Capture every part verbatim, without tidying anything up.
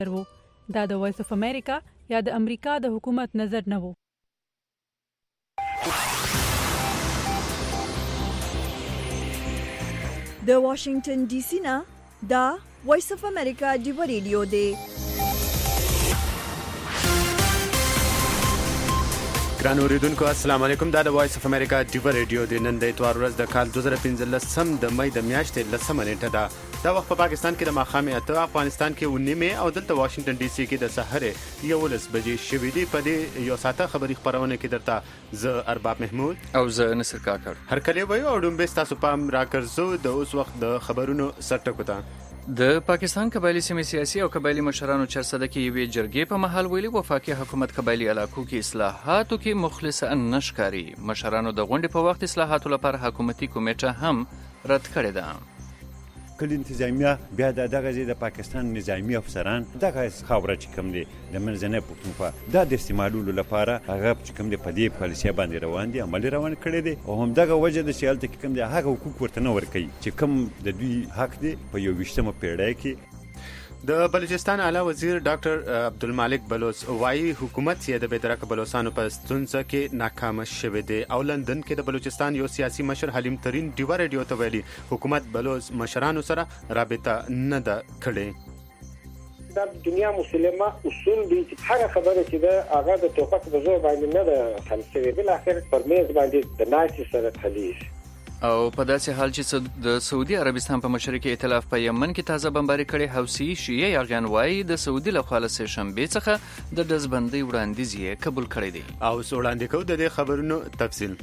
وو. دا د وایس اف امریکا یا د امریکا د حکومت نظر نه وو. د واشنگټن ډي سي نه دا وایس اف امریکا دی ریډیو دی. ګران اوریدونکو السلام علیکم. دا د وایس اف امریکا دی ریډیو دی. نن د اتوار ورځ د کال دوه زره پنځلسم د مې د میاشتې لسمه نیټه ده. دا وخت په پاکستان کې د ماښام اته، افغانستان کې اوه نیمه او دلته واشنگټن ډي سي کې د سحر یولس بجې شوې دي. په دې یو ساعته خبري خبرونه کې درته زه ارباب محمود او زه نصر کاکړ هر کله وایو او دومبه تاسو پام راکړزو د اوس وخت د خبرونو سرټکو ته. د پاکستان قبایلی سیمې سیاسي او قبایلی مشرانو چرسده کې یوې جرګې په محل ویلي وفاقي حکومت قبایلی علاقو کې اصلاحاتو کې مخلص نشکاري. مشرانو د غونډې په وخت اصلاحاتو لپاره حکومتي کمیټه هم رد کړې ده. کل انتظامیه بیا د دغه د پاکستان نظامی افسران دغه خبره چې کوم دي د منځنۍ پښتونخوا دا د استعمالولو لپاره هغه چې کوم دي په دې پالیسي باندې روان دي، عملي روان کړي دي او هم دغه وجه د سیالت کې کوم دي هغه حقوق ورته نه ورکوي چې کوم د دوی حق دي په یو ویشتمه پیړۍ کې. د بلوچستان اعلی وزیر ډاکټر عبدالمالک بلوچ وايي حکومت یې د بېدرکه بلوچستانو په ستونزه کې ناکام شوی دی او لندن کې د بلوچستان یو سیاسي مشر حلیم ترین ډیوا ریډیو ته ویلي حکومت بلوچ مشرانو سره رابطه نه ده کړې. دا دنیا مسلمه اصول دي چې هر خبره چې ده هغه د توپک په زور باندې نه ده حل شوې، بل اخر پر میز باندې د ناڅي سره حلیش. او په داسې حال چې د سعودي عربستان په مشرق ائتلاف په یمن کې تازه بمباري کړي حوثي شیعه یاغیان وایي د سعودي له خوا له سه شنبې څخه د ډزبندۍ وړاندیز یې قبول کړی دی. او وړاندې کوو د دې خبرونو تفصیل.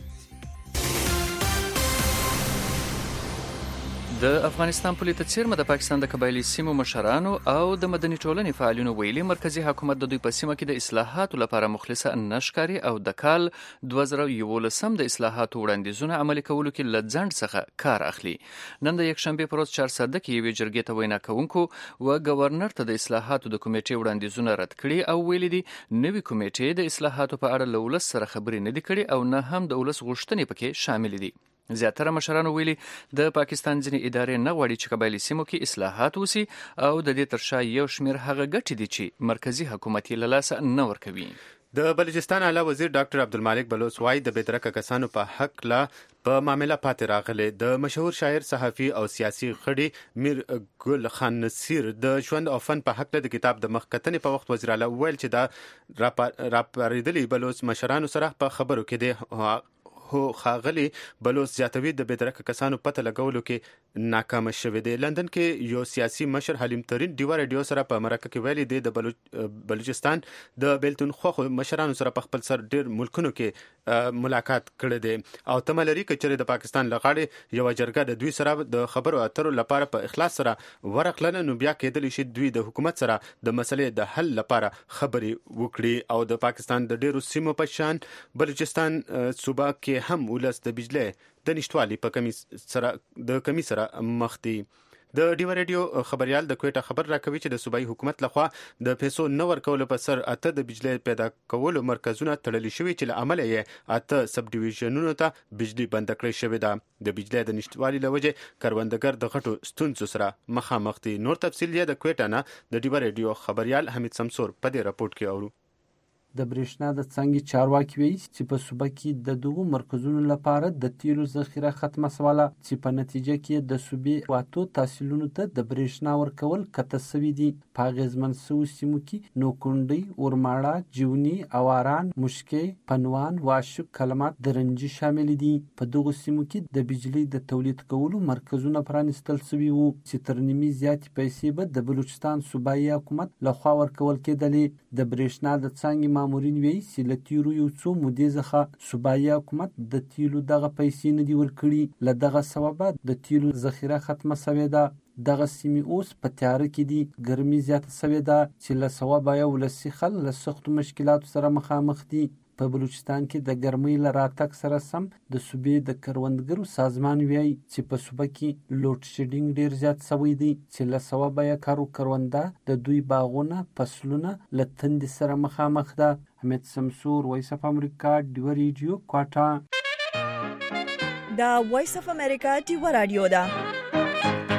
د افغانستان په لیدو څیرمه د پاکستان د قبایلی سیمو مشرانو او د مدني ټولنې فعالینو ویلي مرکزی حکومت د دوی په سیمه کې د اصلاحاتو لپاره مخلصه نشکاري او د کال دوه زره یولسم د اصلاحاتو وړاندیزونه عملي کولو کې له ځنډ څخه کار اخلي. نن د یکشنبې پر ورځ چهارسده کې یوې جرګې ته وینا کوونکو و گورنر ته د اصلاحاتو د کمیټې وړاندیزونه رد کړي او ویلي دي نوې کمیټې د اصلاحاتو په اړه له ولس سره خبرې نه دي کړي او نه هم د ولس غوښتنې پکې شامل دي. زیاتره مشرانو ویلي د پاکستان ځینې ادارې نه غواړي چې قبایلی سیمو کې اصلاحات وسی او د دې تر شا یو شمېر هغه ګټې دي چې مرکزی حکومت یې له لاسه نه ورکوي. د بلوچستان اعلی وزیر ډاکټر عبدالمالک بلوچ وايي د بېدرکه کسانو په حق لا په معامله پاتې راغلي. د مشهور شاعر صحافي او سیاسي خړی میر ګل خان نصیر د ژوند او فن په حق د کتاب د مخکتنې په وخت وزیر اعلی ویل چې دا راپاریدلي بلوچ مشرانو سره په خبرو کې دی. هو خاغلی بلوچ زیاتوي د بېدرکه کسانو پته لګولو کې ناکام شوی دی. لندن کې یو سیاسي مشر حلیم ترین ډیوا ریډیو سره په مرکه کې ویلي دی د بلوچ بلوچستان د بیلتون خو مشرانو سره په خپل سر ډیر ملکونو کې ملاقات کړی دی او تملري کچره د پاکستان لغاړي یو جرګه د دوی سره د خبرو اترو لپاره په اخلاص سره ورقلنه نو بیا کېدل شي دوی د حکومت سره د مسلې د حل لپاره خبرې وکړي او د پاکستان د ډیرو سیمو په شان بلوچستان صوبه کې هم ولس د بجلی د نشټوالي په کمی سره د کمی سره مخ دي. د ډیوا ریډیو خبريال د کوټه خبر راکوي چې د صوبایي حکومت لخوا د پیسو نو ورکول په سر اته د بجلی پیدا کولو مرکزونه تړلي شوي چې له عمله یې اته سب ډیویژنونو ته بجلی بند کړی شوې ده. د بجلی د نشټوالي لوجه کروندګر د غټو ستونزو سره مخامخ دي. نور تفصیل یې د کوټه نه د ډیوا ریډیو خبريال حمید سمسور په دې راپورټ کې اورو. د برېښنا د څنګه چارواکي وایي چې په صوبه کې د دغو مرکزونو لپاره د تیلو ذخیره ختمه سواله چې په نتیجه کې د صوبې واتو تحصیلونو ته د برېښنا ورکول کته سوي دي. په اغېزمن سوو سیمو کې نوکونډۍ، اورماړه، جیوني، اواران، مشکې، پنوان، واشک، کلمات، درنجي شامل دي. په دغو سیمو کې د بجلی د تولید کولو مرکزونه پرانیستل سوي وو چې تر نیمې زیاتې پیسې به د بلوچستان صوبایي حکومت لخوا ورکول کېدلې. د برېښنا د څانګې مامورین وایي چې له تیرو یو څو مودې څخه صوبایي حکومت د تیلو دغه پیسې نه دي ورکړي. له دغه سببه د تیلو ذخیره ختمه سوې ده. دغه سیمې اوس په تیاره کې دي. ګرمي زیاته سوې ده چې له سوابه یې ولسي خلک له سختو مشکلاتو سره مخامخ دي. په بلوچستان کې د ګرمۍ له راتګ سره سم د صوبې د کروندګرو سازمان وایي چې په صوبه کې لوډ شیډینګ ډیر زیات شوی دی چې له سببه یې کارو کرونده د دوی باغونه فصلونه له تندې سره مخامخ ده. حمید سمسور، وایس اف امریکا، ډیوا ریډیو، کوټا. دا وایس اف امریکا ډیوا رادیو ده.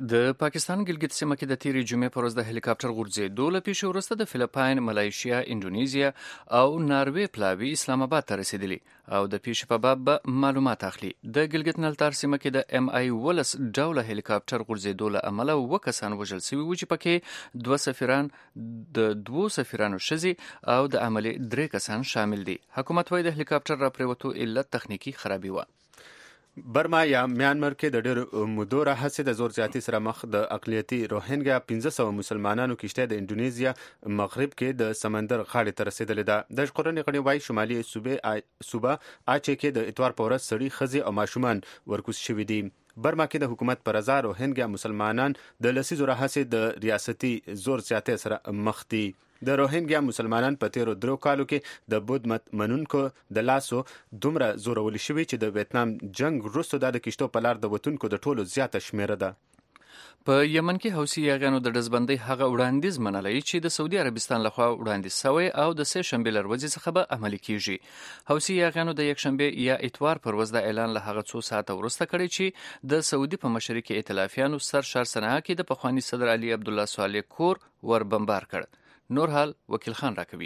د پاکستان ګلګت سیمه کې د تیرې جمعې پر ورځ د هلیکاپټر غورځېدو له پیښې وروسته د فلپاین، ملایشیا، انډونیزیا او ناروې پلاوي اسلام آباد ته رسیدلی او د پیښې په باب به معلومات اخلي. د ګلګت نلتار سیمه کې د ام آی ولس ډوله هلیکاپټر غورځېدو له امله اووه کسان وژل شوي وو چې پکې دوه سفیران د دوو سفیرانو ښځې او د عملي درې کسان شامل دي. حکومت وايي د هلیکاپټر راپرېوتو علت تخنیکي خرابي وه. برما یا میانمار کې د ډېر مودو راهیسې د زور زیاتي سره مخ د اقلیتي روهینګیا پنځه سوه مسلمانانو کشته د انډونیزیا مغرب کې د سمندر غاړې ته رسیدلې ده. د ژغورنې غړي وايي شمالي صوبې صوبه اچې کې د اتوار په ورځ سړي ښځې او ماشومان ورکوز شوي دي. برما کې د حکومت پر رضا روهینګیا مسلمانان د لسیزو راهیسې د ریاستي زور زیاتي سره مخ دي. د روهینګیا مسلمانان په تیرو درو کالو کې د بود مت منونکو د لاسو دومره زورول شوي چې د ویتنام جنگ وروسته د کشتو په لار د وتونکو د ټولو زیاته شمیره ده. په یمن کې حوثي یاغیانو د ډزبندۍ هغه وړاندیز منلی چې د سعودي عربستان لخوا وړاندیز شوی او د سه شنبې له ورځې څخه به عملي کیږي. حوثي یاغیانو د یکشنبې یا اتوار پر ورځ د اعلان له هغه څو ساعته وروسته کړی چې د سعودي په مشرۍ کې ائتلافیانو سر شار صنعا کې د پخواني صدر علي عبدالله صالح کور ور بمبار کړ. نور حال وکیل خان راکوي.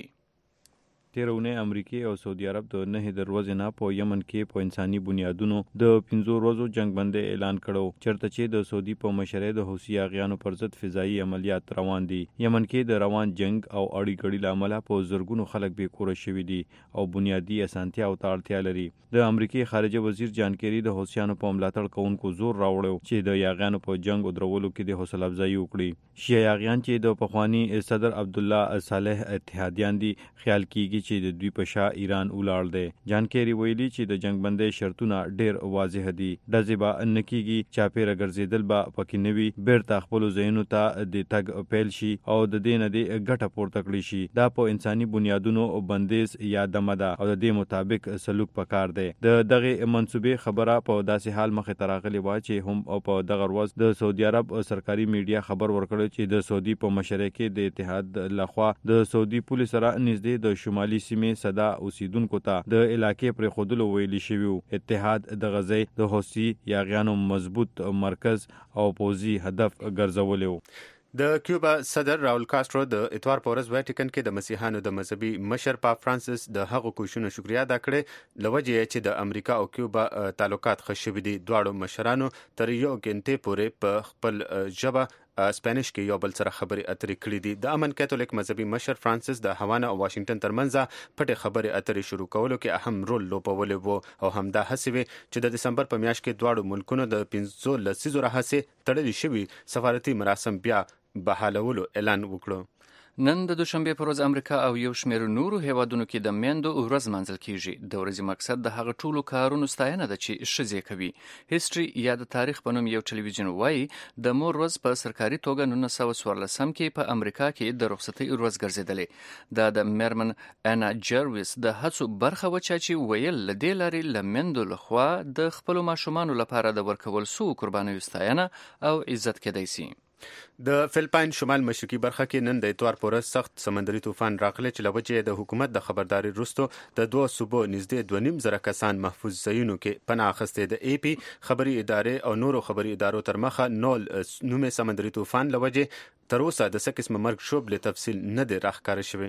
تیرونه امریکای او سعودي عرب د نه د ورځې نه په یمن کې په انساني بنیادونو د پنځو ورځو جنگ بندي اعلان کړو چرته چې د سعودي په مشرۍ د حوثي یاغیانو پر ضد فضائي عملیات روان دي. یمن کې د روان جنگ او اړی ګړی لامل په زرګونو خلک به کور شوي دي او بنیادی اسانتیا او اړتیا لري. د امریکای خارجه وزیر جان کیری د حوثیانو په ملاتړ کوونکو زور راوړو چې د یاغیانو په جنگ او درولو کې د حوصله افزایی وکړي. شیا یاغیان چې د پخوانی صدر عبدالله صالح اتحادیان دي خیال کیږي چې د دوی په شا ایران ولاړ دی. جان کیری ویلي چې د جنگ بندي شرطونه ډیر واضح دي. د زیبا نکیږي چاپیره ګرځیدل به پکې نوي بیرته خپل ځایونو ته د تګ پیل شي او د دې نه د ګټه پورته کړی شي. دا په انساني بنیادونو بندیز یا دمه ده او د دې مطابق سلوک پکار دی. د دغه منسوبې خبره په داسې حال مخه تراغلی و چې هم په دغه ورځ د سعودي عرب سرکاري میډیا خبر ورکړ چې د سعودي په مشرۍ کې د اتحاد لخوا د سعودي پولیس سره نږدې د شمالي سیمې صدا اوسیدونکو ته د علاقې پر خودلو ویلي شوی. اتحاد د غزې د حوثي یاغیانو مضبوط مرکز او پوزي هدف ګرځولی و. د کیوبا صدر راول کاسترو د اتوار په ورځ ویټیکن کې د مسیحانو د مذهبي مشر پاپ فرانسیس د هغو کوششونو شکریا ادا کړې لوجه چې د امریکا او کیوبا تعلقات ښه شوي دي. دواړو مشرانو تر یو غنټې پورې په خپل ژبه سپانیش کې یو بل سره خبرې اترې کړې دي. د امن کاتولیک مذهبي مشر فرانسیس د هاوانا او واشنگټن ترمنځ پټې خبرې اترې شروع کولو کې اهم رول لوبولی وو او همدا هڅې وې چې د دسمبر په میاشت کې دواړو ملکونو د پنځو لسیزو راهیسې تړلې شوي سفارتي مراسم بیا بحالولو اعلان وکړو. نن د دوشنبې پر ورځ امریکا او یو شمېر نورو هیوادونو کې د میندو ورځ منځل کیږي. د ورځې مقصد د هغه ټولو کارونو ستاینه ده چې ښځې کوي. هیستوري یا د تاریخ په نوم یو ټلویزیون وایي د مور ورځ په سرکاري توګه نولس سوه څوارلسم کې په امریکا کې د رخصتۍ ورځ ګرځېدلې. دا د میرمن انا جرویس د هڅو برخه وه چې ویل له دې لارې له میندو لخوا د خپلو ماشومانو لپاره د ورکول سوو قربانیو ستاینه او عزت کېدی سي. د فلپاین شمال مشرقي برخه کې نن د اتوار په ورځ سخت سمندري طوفان راغلی چې له وجې د حکومت د خبرداري وروسته د دوه صوبو نږدې دوه نیم زره کسان محفوظ ځایونو کې پناه اخیستې. د ای پی خبري ادارې او نورو خبري ادارو تر مخه نول نومې سمندري طوفان له وجې تر اوسه د څه قسمه مرګ شوب له تفصیل نه دی راښکاره شوی.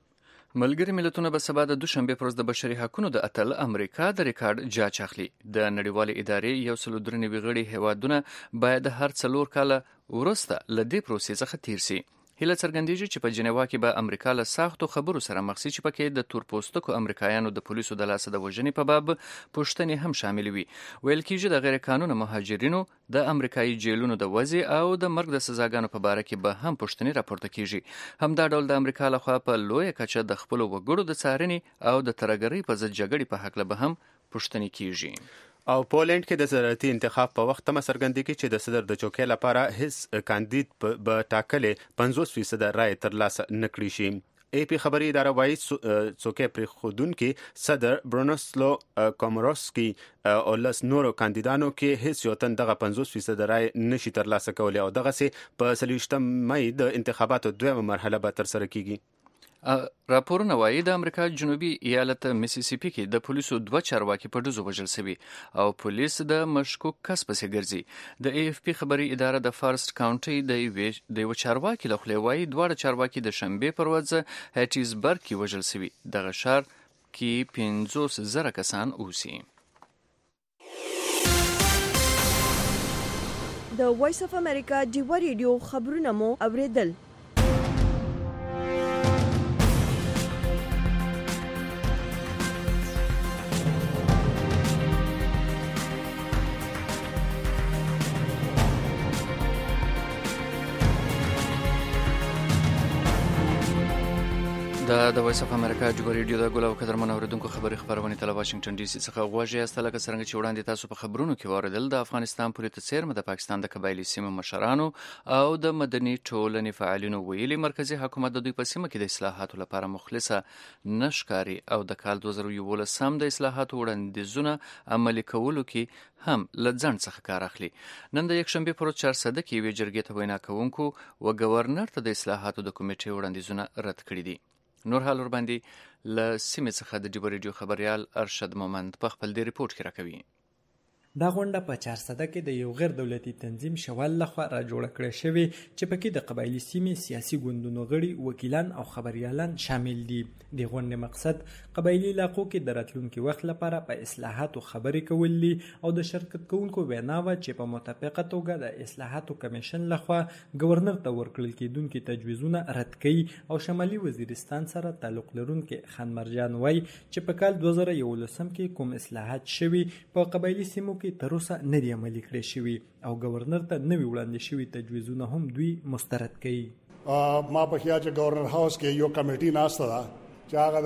ملګري ملتونه به سبا د دوشنبې پر ورځ د بشري حقوقو د اتل امریکا د ریکارډ جاج اخلي. د نړیوالې ادارې یو سل درې نوي غړي هیوادونه باید هر څلور کاله وروسته له دې پروسې څخه تیر سي. هیله څرګندېږي چې په جنیوا کې به امریکا له سختو خبرو سره مخ شي چې پکې د تورپوستکو امریکایانو د پولیسو د لاسه د وژنې په باب پوښتنې هم شامل وي. ویل کېږي د غیر قانونه مهاجرینو د امریکایي جیلونو د وضع او د مرګ د سزاګانو په باره کې به هم پوښتنې راپورته کېږي. همدا ډول د امریکا لخوا په لویه کچه د خپلو وګړو د څارنې او د ترهګرۍ په ضد جګړې په هکله به هم پوښتنې کېږي. او پولند کې د صدارتي انتخاب په وخت تمه څرګندېږي چې د صدر د چوکۍ لپاره هیڅ کاندید به ټاکلې پنځوس فیصد رایې ترلاسه نه کړي شي. ای پی خبري اداره وایي څوکۍ پرېښودونکي صدر برونسلو کوموروسکي او لس نورو کاندیدانو کې هیڅ یو تن دغه پنځوس فیصد رایې نشي ترلاسه کولی او دغسې په څلوېښتم مۍ د انتخاباتو دویمه مرحله به ترسره کیږي. راپورونه وایي د امریکا جنوبي ایالت میسیسیپي کې د پولیسو دوه چارواکي په ډزو وژل شوي او پولیس د مشکوک کس پسې ګرځي. د ای اف پی خبري اداره د فارست کاونټي د یو چارواکي له خولې وایي دواړه چارواکي د شنبې پر ورځ هټیزبرګ کې وژل شوي. دغه ښار کې پنځوس زره کسان اوسي. د وایس اف امریکا ډیوه ریډیو خبرونه مو اوریدل. دا د وایس اف امریکا ډیوه ریډیو د ګل او قدرمن اوریدونکو خبري خبرونه تل واشنگټن ډي سي څخه غواړي است لکه څنګه چې وړاندې تاسو په خبرونو کې واردل د افغانستان پولیس څیرمه د پاکستان د قبایلی سیمو مشرانو او د مدني ټولنې فعالینو ویلي مرکزی حکومت د دوی په سیمه کې د اصلاحاتو لپاره مخلصه نشکاري او د کال دوه زره یولس سم د اصلاحاتو وړاندیزونه عملي کولو کې هم لځن څخه کار اخلي. نن د یک شنبه پر چهارصد کې وی جرګې ته وینا کوونکو و گورنر ته د اصلاحاتو د کمیټې وړاندیزونه رد کړي دي. نور حال ور باندې ل سیمه څخه د ډیبر ریډیو خبريال ارشد مومند په خپل دی ریپورت کې راکوي. دا غونډه په چهارصد کې د یو غیر دولتي تنظیم شوال لخوا را جوړ کړې شوی چې پکې د قبایلی سیمې سیاسي ګوندونو غړي وکیلان او خبريالان شامل دي. د غونډې مقصد قبایلی علاقو کې د راتلونکي وخت لپاره په اصلاحاتو خبرې کول دي او د شرکت کوونکو ویناوه چې په متفقه توګه د اصلاحاتو کمیشن لخوا گورنر ته ورکړل کېدونکي تجویزونه رد کړي او شمالي وزیرستان سره تعلق لرونکي خان مرجان وای چې په کال دوه زره یولس کې کوم اصلاحات شوي په قبایلی سیمو کې تر اوسه نه دي عملي کړي شوي او گورنر ته نوي وړاندې شوي تجویزونه هم دوی مسترد کړي. ما په خیال چې گورنر هاوس کې یو کمیټي ناسته ده چې هغه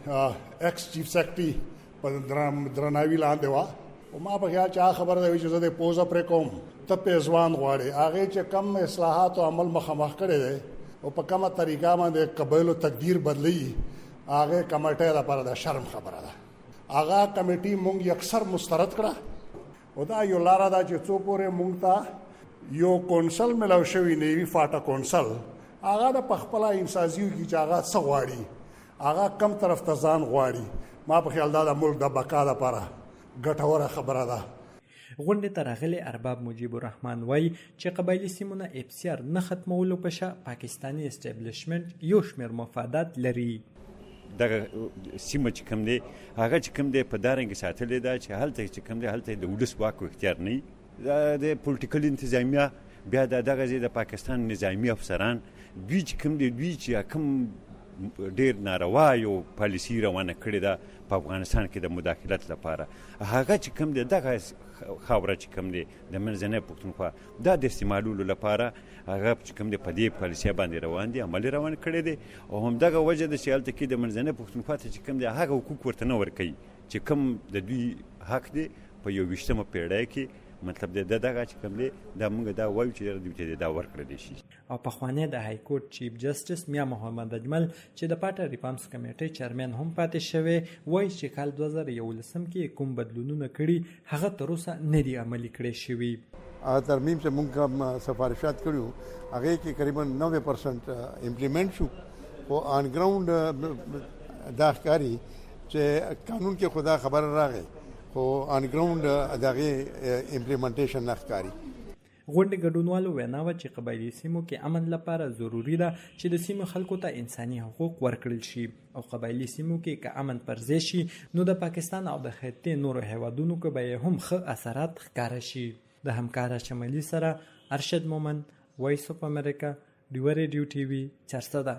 د ایکس چیف سیکرټري په درناوي لاندې وه او ما په خیال چې هغه خبره ده چې زه د پوزه پرې کوم ته پیزوان غواړي هغې چې کم اصلاحاتو عمل مخامخ کړی دی او په کومه طریقه باندې قبایلو تقدیر بدلی هغې کمیټۍ لپاره د شرم خبره ده. هغه کمیټي مونږ یکسر مسترد کړه او دا یو لاره ده چې څو پورې مونږ ته یو کونسل ملاو شوی نیوي فاټا کونسل هغه د پخپله انسازیو کې چې هغه څه غواړي هغه کم طرف ته ځان غواړي. ما په خیال دا د ملک د بقا لپاره ګټوره خبره ده. غونډې ته راغلي ارباب مجیب الرحمن وای چې قبایلی سیمونه اف سی آر نه ختمولو په شا پاکستاني اسټابلیشمنت یو شمېر مفادات لري. دغه سیمه چې کوم دی هغه چې کوم دی په دارنګ ساتلې ده چې هلته چې کوم دی هلته د ولس واک او اختیار نه د پولیټیکل انتظامیه بیا دغه د پاکستان نظامی افسران دوی چې کوم دی دوی چې کوم ډیر ناروا یو پالیسی روانه کړې ده په افغانستان کې د مداخلت لپاره هغه چې کوم دی دغه خاوره چې کوم دی د منځنۍ پښتونخوا دا د استعمالولو لپاره هغه چې کوم دی په دې پالیسي باندې روان دي عملي روان کړی دی او همدغه وجه د چې هلته کې د منځنۍ پښتونخوا ته چې کوم دی هغه حقوق ورته نه ورکوي چې کوم د دوی حق دی په یوویشتمه پیړۍ کې مطلب د دغه چې کوم دی دا موږ دا وایو چې دوی ته دا ورکړل شي. او په خوانې د های کورټ چیف جسټس میا محمد اجمل چې د پاټا ریفارمز کمیټې چیرمن هم پاتې شوی وایي چې کال دوه زره یولس کې کوم بدلونونه کړي هغه تر اوسه نه دي عملي کړي شوي. ترمیم چې موږ سفارشات کړیو هغه کې تقریبا نوے پرسنٹ امپلیمنٹ شو او آن ګراوند دا ښکاري چې قانون کې خدا خبر راغی خو آن ګراوند دغه امپلیمنټیشن نه ښکاري. غونډې ګډونوالو ویناوه چې قبایلی سیمو کې امن لپاره ضروری ده چې د سیمو خلکو ته انساني حقوق ورکړل شي او قبایلی سیمو کې که امن پر ځای شي نو د پاکستان او د خطې نورو هیوادونو کې به هم ښه اثرات ښکاره شي. د همکاره شمالي سره ارشد مومند وایس اف امریکا ډیوه ریډیو ټي وي چهارصد.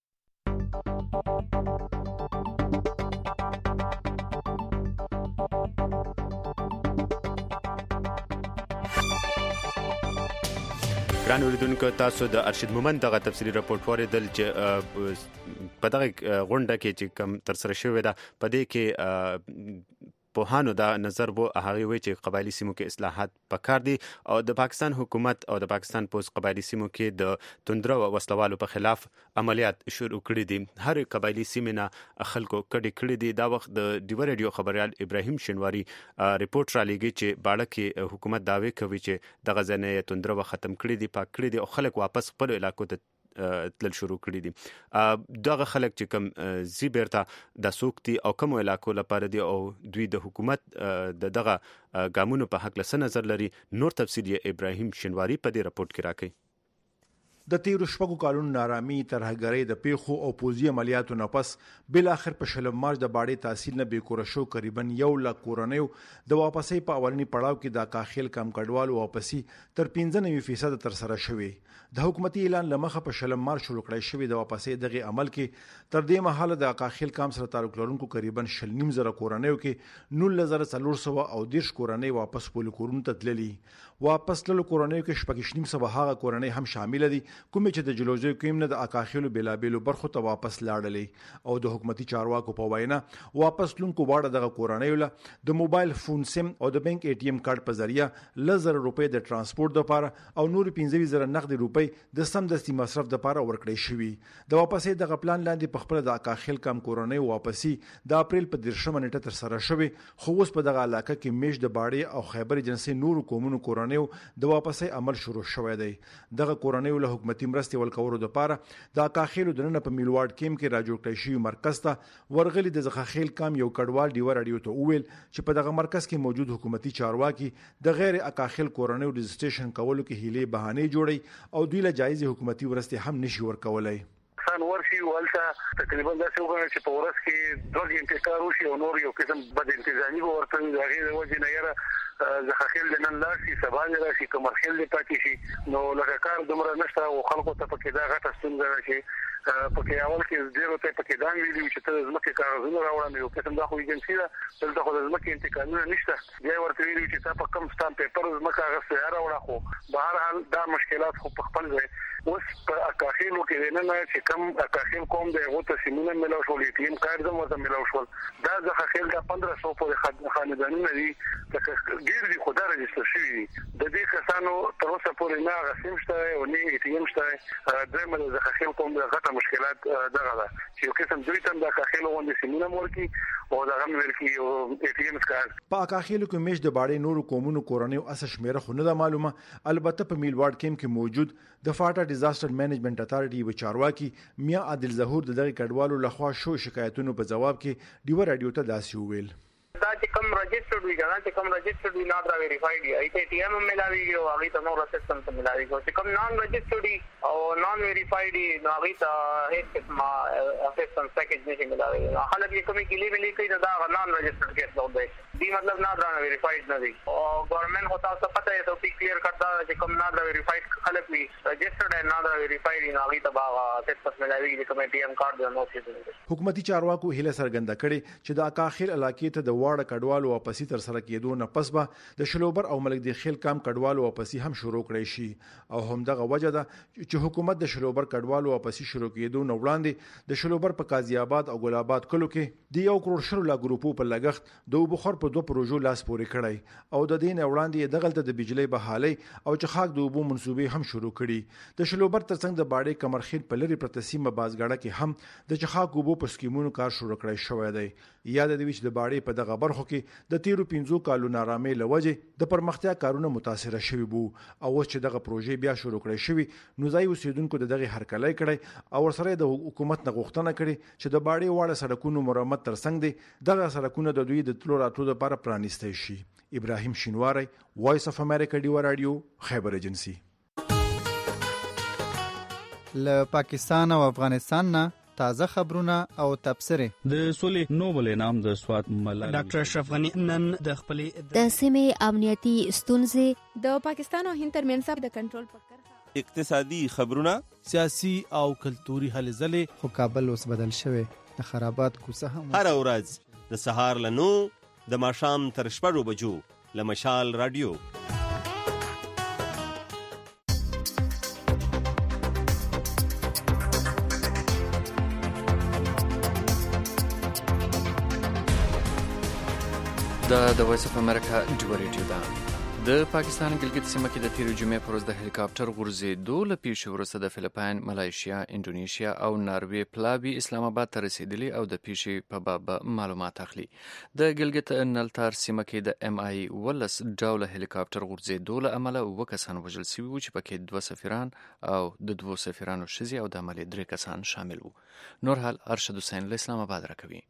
ګران اوریدونکو تاسو د ارشد مومند دغه تفصیلي راپورټ واوریدل چې په دغه غونډه کې چې کوم ترسره شوې ده په دې کې پوهانو دا نظر وو هغه وی چې قبایلی سیمو کې اصلاحات پکار دي او د پاکستان حکومت او د پاکستان پوز قبایلی سیمو کې د توندرو او وسلوالو په خلاف عملیات شروع کړي دي. هر قبایلی سیمه نه خلکو کډي کړي دي. دا وخت د ډیوه ریډیو خبريال ابراهیم شنواری ریپورت را لګي چې باړه کې حکومت داوی کوي چې د غزنه توندرو ختم کړي دي پاک کړي دي او خلک واپس خپل علاقو ته تل شروع کړی دي دغه خلک چې کوم زی بیرته د سوکتي او کوم علاقو لپاره دي او دوی د حکومت د دغه ګامونو په حق له نظر لري. نور تفصیل ابراهیم شینواری په دې راپورټ کې راکړي. د تیرو شپږو کالونو نارامي ترهګرۍ د پیښو او پوځي عملیاتو نه پس بل اخر په شلم مارچ د باډي تحصیل نه بیکوره شو تقریبا یو لک کورنیو د واپسې په اولنی پړاو کې د کاخیل کم کډوالو واپسی تر پنځه نوي فیصد تر سره شوی. د حکومتي اعلان لمخه په شلم مارچ شروع کړی شوی د واپسې دغه عمل کې تر دې مهاله د کاخیل کم سره تعلق لرونکو تقریبا شل نیم زره کورنیو کې نول زره څلور سوه او دیرش کورنۍ واپس پول کورونو ته تللي. واپس تللو کورنیو کې شپږ نیم سوه هغه کورنۍ هم شامل دي کومې چې د جلوزیو کوم نه د اکاخیلو بلابلو برخو ته واپس لاړلې او د حکومتي چارواکو په وینا واپس لونکو واړه دغه کورنیو له د موبایل فون سیم او د بانک ای ټی ایم کارت په ذریعہ لزر روپۍ د ترانسپورت لپاره او نور پنځه زره نقد روپۍ د سمدستي مصرف لپاره ورکړې شوې. د واپسې دغه پلان لاندې په خپل د اکاخیل کم کورنیو واپسی د اپریل په دیرشمه نیټه تر سره شوې خو اوس په دغه علاقه کې میش د باډي او خیبر جنسي نور قومونو کورنیو د واپسې عمل شروع شوی دی. دغه کورنیو له حکومتي مرستې ولکورو د پاره د اکاخیلو د نن په میلواډ کیم کې راجوړ کړی شوی مرکز ته ورغلي د زخخیل کام یو کډوال ډیور اډیو ته وویل چې په دغه مرکز کې موجود حکومتي چارواکي د غیر اکاخیل کورنیو رجسټریشن کولو کې هیلې بهانه جوړي او دوی له جایز حکومتي ورستي هم نشي ورکولای. خان ورشي ولته تقریبا داسې وګڼل چې په ورځ کې دوه غنټې کار وشي او نور یو قسم بد انتظامي به ورته د هغې د وجې نه یاره زخخیل د نن لاړ شي سبا دې راشي که مرخیل دې پاتې شي نو لکه کار دومره نشته او خلکو ته پکې دا غټه ستونزه ده چې پکې اول کې ډېرو ته پکې دا ویلي چې ته د ځمکې کاغذونه راوړه یو قسم دا خو ایجنسي ده دلته خو د ځمکې انتقالونه نشته بیا ورته ویلي چې تا په کوم سټامپ پیپر ځمکه اخیستې راوړه خو بهرحال دا مشکلات خو په خپل ځای اوس په اکاخیلو کې نه نه چې کوم اکاخیل کوم دی هغه ته سیمونه ملاو شول ای ټی ایم کارت هم ورته ملاو شول دا ځکه د پندرہ سو پورې خاندانونه دي ډېر دي خو دا رجسټر شوي دي د دې کسانو تر اوسه پورې نه هغه سیم شته او نه ای ټی ایم شته درېیمه د اکاخیل کوم غټه مشکلات دغه ده چې یو قسم دوی ته د اکاخیل غونډې سیمونه ورکي او دغه ورکي یو ای ټی ایم کارت په اکاخیلو کې میش د باډي نورو قومونو کورنیو اساس شمیره خو نه ده معلومه البته په میلواډ کیم کې موجود د فاټا ډیزاستر مینجمنت اتارټي و چارواکي میا عادل ظهور د دغه کډوالو لخوا شو شکایتونو په جواب کې ډیور رادیو ته داسې وویل دا چې کوم رجسټرډ وي کنه چې کوم رجسټرډ وي ناٹ ویریفایډ وي ای ټی ایم ملاویږي او هغه ته نور سیستم ته ملاویږي چې کوم نان رجسټرډ او نان ویریفایډ وي نو هغه ته هیڅ ما اسسټنس پیکیج نشي ملاویږي خلک یې کومې کلی ویلي کوي دا نان رجسټرډ کیس نو دی دی مطلب ناٹ ویریفایډ نه دی او ګورنمنت هوتا څه پته یې ته کلیئر کرتا چې کوم ناٹ ویریفایډ خلک وي رجسټرډ اینڈ ناٹ ویریفایډ نو هغه ته باغ اسسټنس ملاویږي کوم ای ټی ایم کارت نو شي. حکومتي چارواکو هله سرګنده کړي چې د اکاخیل علاقې ته د واړه کډوالو واپسی تر سره کېدو نه پس به د شلوبر او ملک دی خیل کام کډوالو واپسی هم شروع کړی شي او همدغه وجه ده چې حکومت د شلوبر کډوالو واپسی شروع کېدو نه وړاندې د شلوبر په قاضي آباد او ګل آباد کلو کې د یو کروڑ شلو لا ګروپو په لګښت د بخار په دوه پروژو لاس پورې کړی او د دین وړاندې دغلت د بجلی بحالي او چخاک د اوبو منسوبې هم شروع کړي. د شلوبر ترڅنګ د باډي کمرخیل په لری پرتسیمه بازګړه کې هم د چخاک اوبو په سکیمونو کار شروع کړی شوی دی. یاد دی چې د باډي په دغه برخو کې د تیرو پنځو کالو نارامۍ لوجه د پرمختیا کارونه متاثر شوي بو او اوس چې دغه پروژې بیا شروع کړی شوی نو ځای اوسیدونکو د دغه هرکلی کړی او ورسره د حکومت نه غوښتنه کړي چې د باډي واړه سړکونو مرمت ترڅنګ دي دغه سړکونه د دوی د تلو راتلو لپاره پرانیستی شي. ابراهیم شینواری وایس اف امریکا ډیو رادیو خیبر ایجنسی. له پاکستان او افغانستان نه تازه خبرونه او تبصره د سولې نوبل انعام د سواد ملالۍ ډاکټر اشرف غنی نن د خپل د سیمې امنیتي ستونزې د پاکستان او هند ترمنځ د کنټرول پکړه اقتصادي خبرونه سیاسي او کلتوري هلې ځلې خو کابل اوس بدل شوی د خرابات کوڅه هم هر ورځ د سهار له نو د ماښام تر شپږو بجو له مشال رادیو دا د وایس اف امریکا ډیو رادیو ده. د پاکستان ګلګت سیمه کې د تیرې جمعې پر ورځ د هلیکاپټر غورځېدو له پیښې وروسته د فلپاین، ملایشیا، انډونیشیا او ناروې پلاوي اسلام آباد ته رسیدلي او د پیښې په باب معلومات اخلي. د ګلګت نلتار سیمه کې د ام آی ولس ډوله هلیکاپټر غورځېدو له امله اووه کسان وژل شوي وو چې پکې دوه سفیران او د دوو سفیرانو ښځې او د عملې درې کسان شامل وو. نور حال ارشد حسین له اسلام آباد راکوي.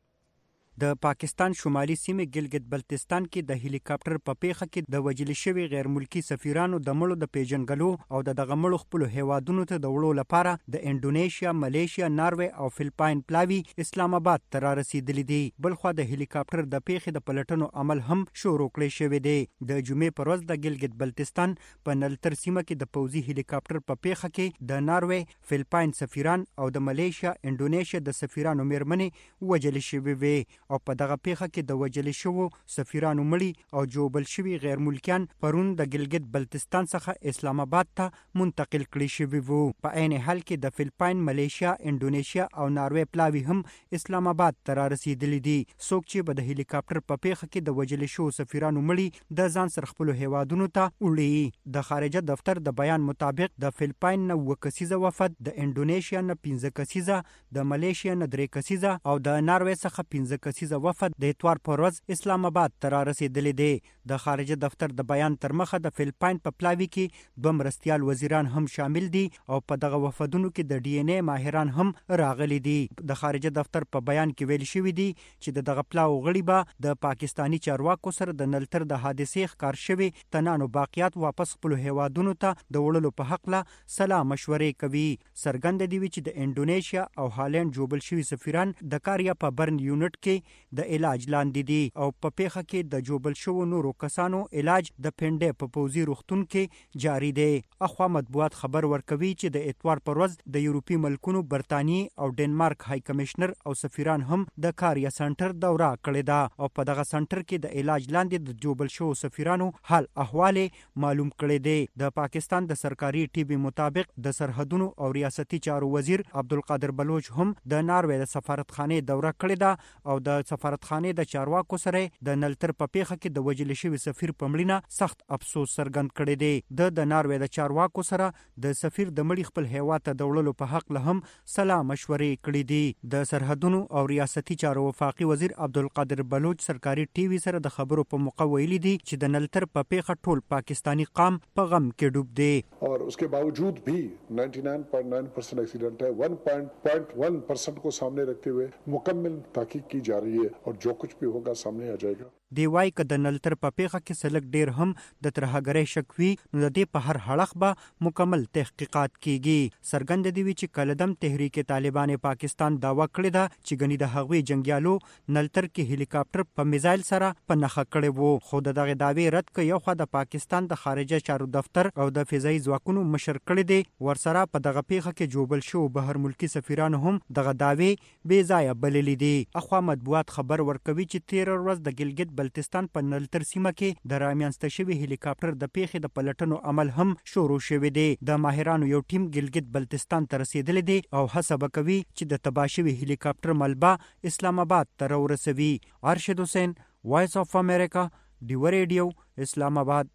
د پاکستان شمالي سیمې ګلګت بلتستان کې د هلیکاپټر په پیښه کې د وژل شوي غیر ملکی سفیرانو د مړو د پیژنګلو او د دغه مړو خپل هیوادونو ته د وړو لپاره د انډونیشیا، ملیشیا، ناروې او فلپاین پلاوي اسلام آباد ته را رسیدلي دي. بلخوا د هلیکاپټر د پیښې د پلټنو عمل هم شروع کړی شوی دی. د جمعې پر ورځ د ګلګت بلتستان په نلتر سیمه کې د پوځي هلیکاپټر په پیښه کې د ناروې، فلپاین سفیران او د ملیشیا، انډونیشیا د سفیرانو میرمنې وژل شوي وي او په دغه پیښه کې د وژل شوو سفیرانو مړي او جوبل شوي غیر ملکیان پرون د ګلګت بلتستان څخه اسلام آباد ته منتقل کړي شوي وو. په عین حال کې د فلپاین، ملیشیا، انډونیشیا او ناروې پلاوي هم اسلام آباد ته را رسیدلي دي. څوک چې به د هلیکاپټر په پیښه کې د وژل شوو سفیرانو مړي د ځان سره خپلو هیوادونو ته وړي. د خارجه دفتر د بیان مطابق د فلپاین نه اووه کسیزه وفد، د انډونیشیا نه پنځه کسیزه، د ملیشیا نه درې کسیزه او د ناروې څخه پنځه کسیزه وفد د اتوار پر ورځ اسلام آباد ته را رسیدلي دي. د خارجه دفتر د بیان تر مخه د فلپاین په پلاوي کې دوه مرستیال وزیران هم شامل دي او په دغه وفدونو کې د ډي ان اے ماهران هم راغلي دي. د خارجه دفتر په بیان کې ویل شوی دی چې د دغه پلاو غړي به د پاکستانی چارواکو سره د نلتر د حادثې ښکار شوي تنانو باقیات واپس خپل هیوادونو ته د وړلو په حق له سلا مشورې کوي. څرګنده دی چې د انډونیشیا او هالند جوبل شوي سفیران د کاریا په برن یونټ کې د علاج لاندې دي او په پیښه کې د جوبل شوو نورو کسانو علاج د پنډې په پوځي روغتون کې جاری دی. اخوا مطبوعات خبر ورکوي چې د اتوار پر ورځ د یورپی ملکونو برتانیې او ډنمارک های کمشنر او سفیران هم د کاریا سنټر دوره کړې ده او په دغه سنټر کې د علاج لاندې د جوبل شوو سفیرانو حال احوال معلوم کړی دی. د پاکستان د سرکاري ټي وي مطابق د سرحدونو او ریاستي چارو وزیر عبدالقادر بلوچ هم د ناروې د سفارتخانې دوره کړې ده او د سفارتخانې د چارواکو سره د نلتر په پیښه کې د وژل شوي سفیر په مړینه سخت افسوس څرګند کړی دی. د د ناروې د چارواکو سره د سفیر د مړي خپل هیواد ته د وړلو په حق له هم سلا مشورې کړې دي. د سرحدونو او ریاستي چارو وفاقي وزیر عبدالقادر بلوچ سرکاري ټي وي سره د خبرو په موقع ویلي دي چې د نلتر په پیښه ټول پاکستانی قام په غم کې ډوب دی اور اس کے باوجود بھی نائنٹی نائن پوائنٹ نائن پرسینٹ ایکسیڈنٹ ہے. ون پوائنٹ ون پرسینٹ کو سامنے رکھتے ہوئے مکمل تحقیق کی جا رہی ہے اور جو کچھ بھی ہوگا سامنے آ جائے گا. دی وای که د نلتر په پیښه کې سلک ډیر هم د ترهګرۍ شک وي نو د دې په هر حلق به مکمل تحقیقات کیږي. څرګنده دی چې کلدم تحریک طالبان پاکستان داوا کړی ده چې ګنې د هغوی جنگیالو نلتر کې هلیکاپټر په میزایل سره په نښه کړی وو. خو د دغه دعوې رد کړ یو خوا د پاکستان د خارجه چارو دفتر او د فضایي ځواکونو مشر کړی دی. ورسره په دغه پیښه کې جوبل شو بهر ملکی سفیرانو هم دغه دعوې بې ځایه بللې دي. اخوا مطبوعات خبر ورکوي چې تیر ورځ د ګلګت بلتستان په نلتر سیمه کې د رامنځته شوي هلیکاپټر د پیښې د پلټنو عمل هم شروع شوی دی. د ماهرانو یو ټیم ګلګت بلتستان ته رسیدلی دی او هڅه به کوي چې د تباه شوي هلیکاپټر ملبه اسلام آباد ته راورسوي. ارشد حسین، وایس آف امریکا، ډیو ریډیو، اسلام آباد.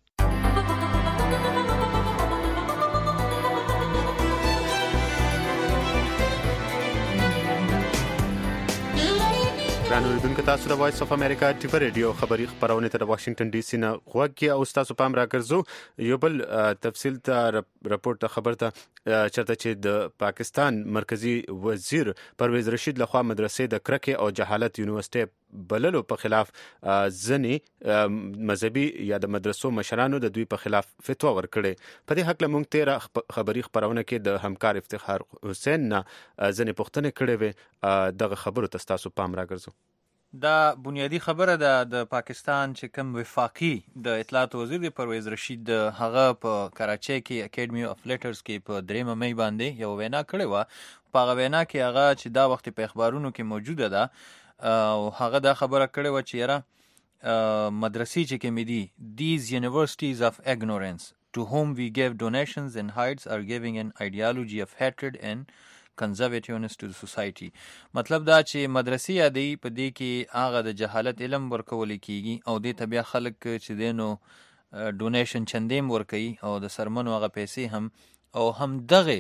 ګرانو لیدونکو، تاسو د وایس اف امریکا ټیپ ریډیو خبری خبرونه ته د واشنگټن ډي سي نه غوږی او تاسو پام راګرځو. یو بل تفصیل ته راپورټ ته خبر ته چرته چې د پاکستان مرکزی وزیر پرویز رشید لخوا مدرسې د کرکې او جهالت یونیورسيټي بللو په خلاف ځنې مذهبي یا د مدرسو مشرانو د دوی په خلاف فتوا ورکړې. په دې حق له مونږ تیر خبری خبرونه کې د همکار افتخار حسین نه ځنې پوښتنه کړې وې. دغه خبرو ته تاسو پام راګرځو. دا بنیادی خبره ده د پاکستان چې کوم وفاقي د اطلاعات وزیر دی پرویز رشید هغه په کراچۍ کې اکیډمي اف لیټرز کې په دریمه مې باندې یو وینا کړې وه. په هغه وینا کې هغه چې دا وخت په اخبارونو کې موجوده ده او هغه دا خبره کړې وه چې یاره مدرسې چې کومې دي these universities of ignorance to whom we give donations and hides are giving an ideology of hatred and conservativeness to the society. مطلب دا چې مدرسې یادې په دې کې هغه د جهالت علم ورکول کیږي او دې ته بیا خلک چې دی نو ډونیشن چندیم ورکوي او د سرمنو هغه پیسې هم او هم دغه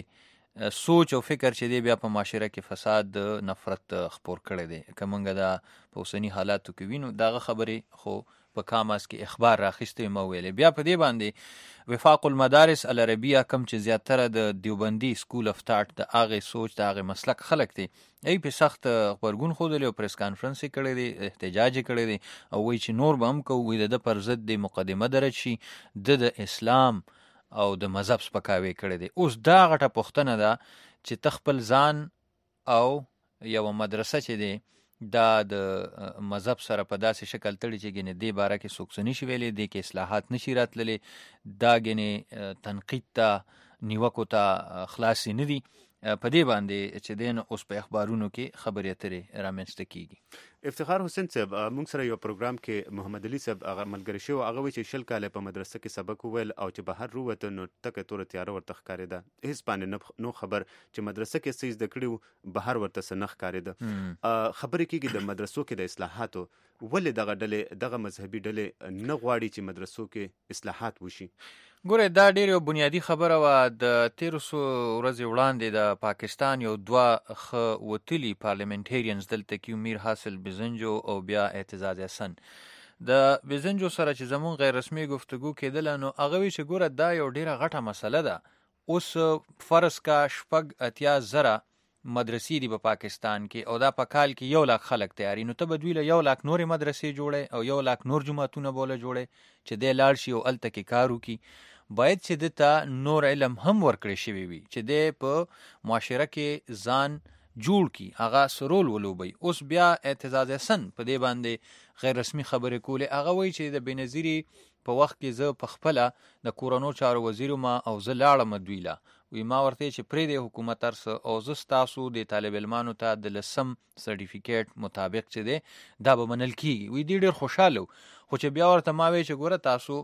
سوچ او فکر چې دی بیا په معاشره کې فساد نفرت خپور کړی دی. که موږ دا په اوسني حالاتو کې وینو دغه خبرې خو په کاماس کې اخبار راخیستی ما ویلې. بیا په دې باندې وفاق المدارس العربیه کم چې زیاتره د دیوبندي سکول اف تاټ د هغې سوچ د هغې مسلک خلک دی ای په سخت غبرګون ښودلی او پریس کانفرنس یې کړی دی، احتجاج یې کړی دی او وایي چې نور به هم کوو، وایي د ده پر ضد د مقدمه درج شي، د د اسلام او د مذهب سپکاوی کړی دی. اوس دا غټه پوښتنه ده چې ته خپل ځان او یوه مدرسه چې دی دا د مذهب سره په داسې شکل تړي چې ګنې دې باره کې څوک څه نشي ویلی، دې کې اصلاحات نشي راتللی، دا ګنې تنقید ته نیوکو ته خلاصې نه دي. په دې باندې چې دی نو اوس په اخبارونو کې خبرې اترې رامنځته کېږي. افتخار حسین صاحب موږ سره یو پروګرام کې محمد علي صاحب هغه ملګری شوی، هغه وایي چې شل کاله په مدرسه کې سبق وویل او چې بهر ووته نو تکه توره تیاره ورته ښکارېده، هېڅ باندې نو خبر چې مدرسه کې څه زده کړي وو بهر ورته څه نه ښکارېده. خبرې کېږي د مدرسو کې د اصلاحاتو، ولې دغه ډلې دغه مذهبي ډلې نه غواړي چې مدرسو کې اصلاحات وشي؟ ګوره دا ډېر یو بنیادي خبره وه. د تېرو څو ورځې وړاندې د پاکستان یو دوه ښه وتلي پارلمنټیرینز دلته کې میر حاصل بزنجو او بیا اعتزاز حسن. د بزنجو سره چې زمون غیر رسمي گفتگو کېدله نو هغه وایي چې ګوره دا یو ډېره غټه مسله ده. اوس فرض کا شپږ اتیا زره مدرسې دي په پاکستان کې او دا په کال کې یو لاک خلک تیاري، نو ته به دوی له یو لاک نورې مدرسې جوړې او یو لاک نور جماعتونه به له جوړې چې دی لاړ شي او هلته کې کار وکړي. باید چې ده ته نور علم هم ورکړی شوی وي چې دی په معاشره کې ځان جوړ کړي، هغه څه رول ولوبوي. اوس بیا اعتزاز حسن په دې باندې غیر رسمي خبرې کولې. هغه وایي چې د بېنظیري په وخت کې زه په خپله د کورنو چارو وزیر وم او زه لاړم دوی له، وی ما ورته چې پرېږدی حکومت هر څه او زه ستاسو د طالب علمانو ته د لسم سرټیفیکیټ مطابق چې دی دا به منل کېږي. وی دی ډېر خوشحاله و، خو چې بیا ورته ما وی چې ګوره تاسو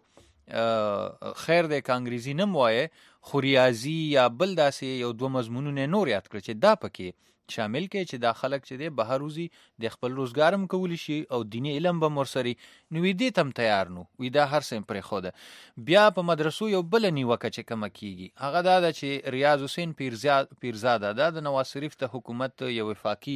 خیر دی که انګریزي نه م وایې خو ریاضي یا بل داسې یو دوه مضمونونه نور یاد کړه چې دا پکې شامل کړي چې دا خلک چې دی بهر وځي د خپل روزګار هم کولی شي او دیني علم به ورسري. نو وی دې ته هم تیار نو، وی دا هر څه یې پرېښوده. بیا په مدرسو یو بله نیوکه چې کومه کېږي هغه دا ده چې ریاض حسین پیرزاده دا د نواز شریف د حکومت یو وفاقي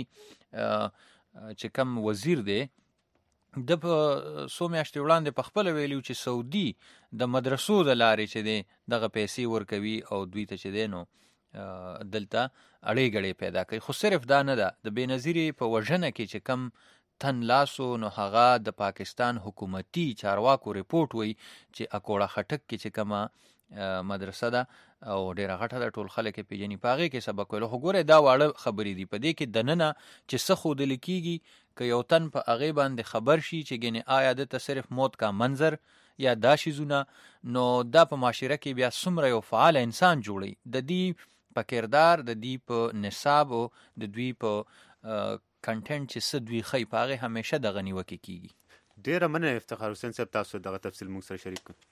چې کم وزیر دی، د په څو میاشتې وړاندې په خپله ویلي چې سعودي د مدرسو د لارې چې دی دغه پیسې ورکوي او دوی ته چې دی نو دلته اړې ګړې پیدا کوي. خو صرف دا نه ده، د بېنظیرې په وژنه کې چې کم تن لاسو نو هغه د پاکستان حکومتي چارواکو رپورټ وایي چې اکوړه خټک کې چې کومه مدرسه ده او ډېره غټه ده، ټول خلک یې پېژني، په هغې کې سبق ویلو. خو ګوره دا واړه خبرې دي، په دې کې دننه چې څه ښودلې کېږي که یو تن په هغې باندې خبر شي چې ګنې آیا دته صرف موت کا منظر یا دا شیزونه، نو دا په معاشره کې بیا څومره یو فعال انسان جوړوي. د دې په کردار، د دوی په نصاب او د دوی په کنټنټ چې څه دوی ښیي په هغې همیشه دغه نیوکې کېږي. ډېره مننه افتخار حسین صاحب، تاسو دغه تفصیل موږ سره شریک کړو.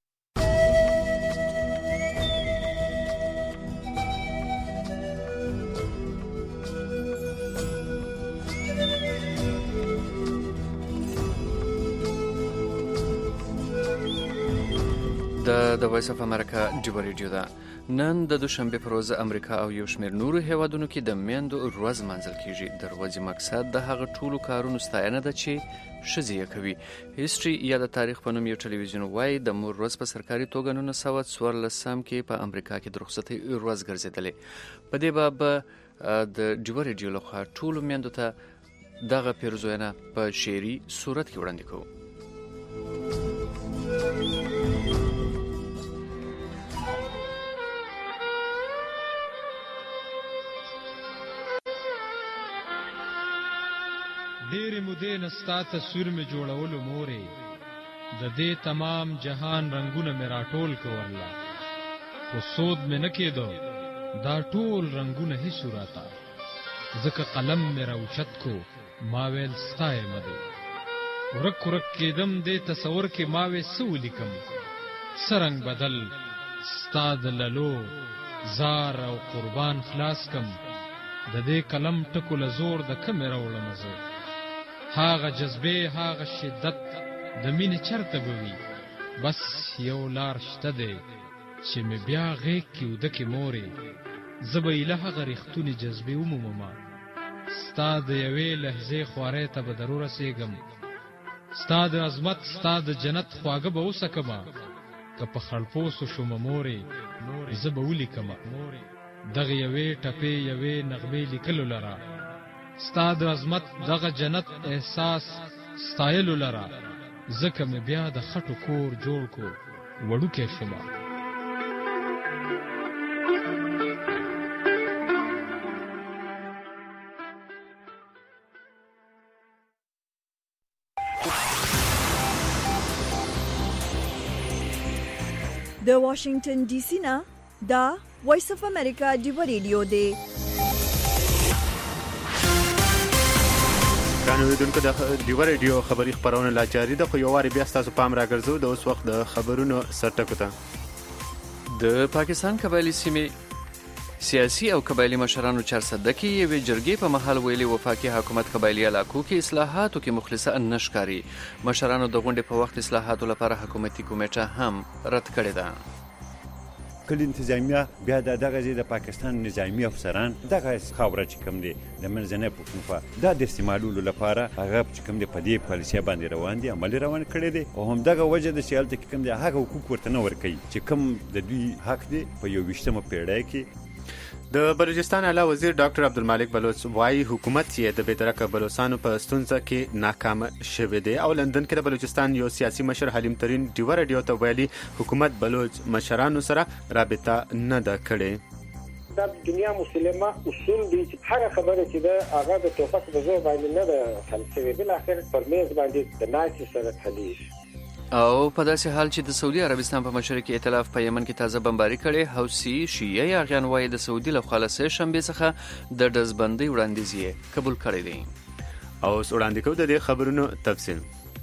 د وایس اف امریکا ډیو ریډیو ده. نن د دوشنبه پر ورځ امریکا او یو شمېر نورو هیوادونو کې د میندو ورځ لمانځل کیږي. د ورځې مقصد د هغه ټولو کارونو ستاینه ده چې ښځې یې کوي. هیسټري یا د تاریخ په نوم یو ټلویزیون وایي د مور ورځ په سرکاري توګه نولس سوه څوارلسم کې په امریکا کې د رخصتۍ ورځ ګرځېدلې. په دې باب د ډیو ریډیو لخوا ټولو میندو ته دغه پیرزوینه په شعري صورت کې وړاندې کوو. ډېرې مودې نه ستا تصویر مې جوړولو مورې، د دې تمام جهان رنګونه مې راټول کړله، خو سود مې نه کېدو دا ټول رنګونه هېڅ راته، ځکه قلم مې راوچت کو ما ویل ستا یمه دی، ورک ورک کېدم دې تصور کې ما وې څه ولیکم، څه رنګ بدل ستا د للو زار او قربان خلاص کم، د دې قلم ټکو له زور د کمې راوړم زه، هاغه جذبې هاغه شدت د مینې چرته به وي، بس یو لار شته دی چې مې بیا غیږ کې اوده کې مورې زه به یې له هغه رښتونې جذبې وموممه ستا د یوې لحظې خوارۍ ته به در ورسېږم ستا د عظمت ستا د جنت خواږه به وسکمه که په خړپوسو شومه مورې زه به ولیکمه دغه یوې ټپې یوې نغمې لیکلو لره ستا د عظمت دغه جنت احساس ستایلو لره ځکه مې بیا د خټو کور جوړ کو وړوکی شومه د واشنگټن ډي سي نه دا وایس اف امریکا ډیو ریډیو دی. کانویدونکو د ډیو ریډیو خبری خبرونه لا جاری ده، خو یو واری بیا تاسو پام راګرځو د اوس وخت د خبرونو سرټکو ته. د پاکستان قبایلی سیمې سیاسي او قبایلی مشرانو چارسده کې یوې جرګې په محل ویلي وفاقي حکومت قبایلی علاقو کې اصلاحاتو کې مخلصه نشکاري. مشرانو د غونډې په وخت اصلاحاتو لپاره حکومتي کمیټه هم رد کړې ده. کل انتظامیه بیا د دغه د پاکستان نظامی افسران دغه خاوره چې کوم دي د منځنۍ پښتونخوا دا د استعمالولو لپاره هغه چې کوم دي په دې پالیسي باندې روان دي عمل روان کړی دي او هم دغه وجه د سیالت کې کوم دي هغه حقوق ورته نه ورکوي چې کوم د دوی حق دي په یو ویشتمه پیړۍ کې. د بلوچستان اعلی وزیر ډاکټر عبدالمالک بلوچ وايي حکومت یې د بېدرکه بلوچستانو په ستونزه کې ناکام شوی دی او لندن کې د بلوچستان یو سیاسي مشر حلیم ترین ډیو رادیو ته ویلي حکومت بلوچ مشرانو سره رابطه نه ده کړې. دا دنیا مسلمه اصول دي چې هر خبره چې ده هغه د توفق په ځای باندې نه ده حل شوې، بالاخره پر میز باندې د ناستې سره حلیږي. او په داسې حال چې د سعودي عربستان په مشرقي ائتلاف په یمن کې تازه بمباري کړې، حوثي شیعه یاغیان وایي د سعودي له خوا له سه شنبې څخه د ډزبندۍ وړاندیز یې قبول کړی دی. او اوس وړاندې کوو د دې خبرونو تفصیل.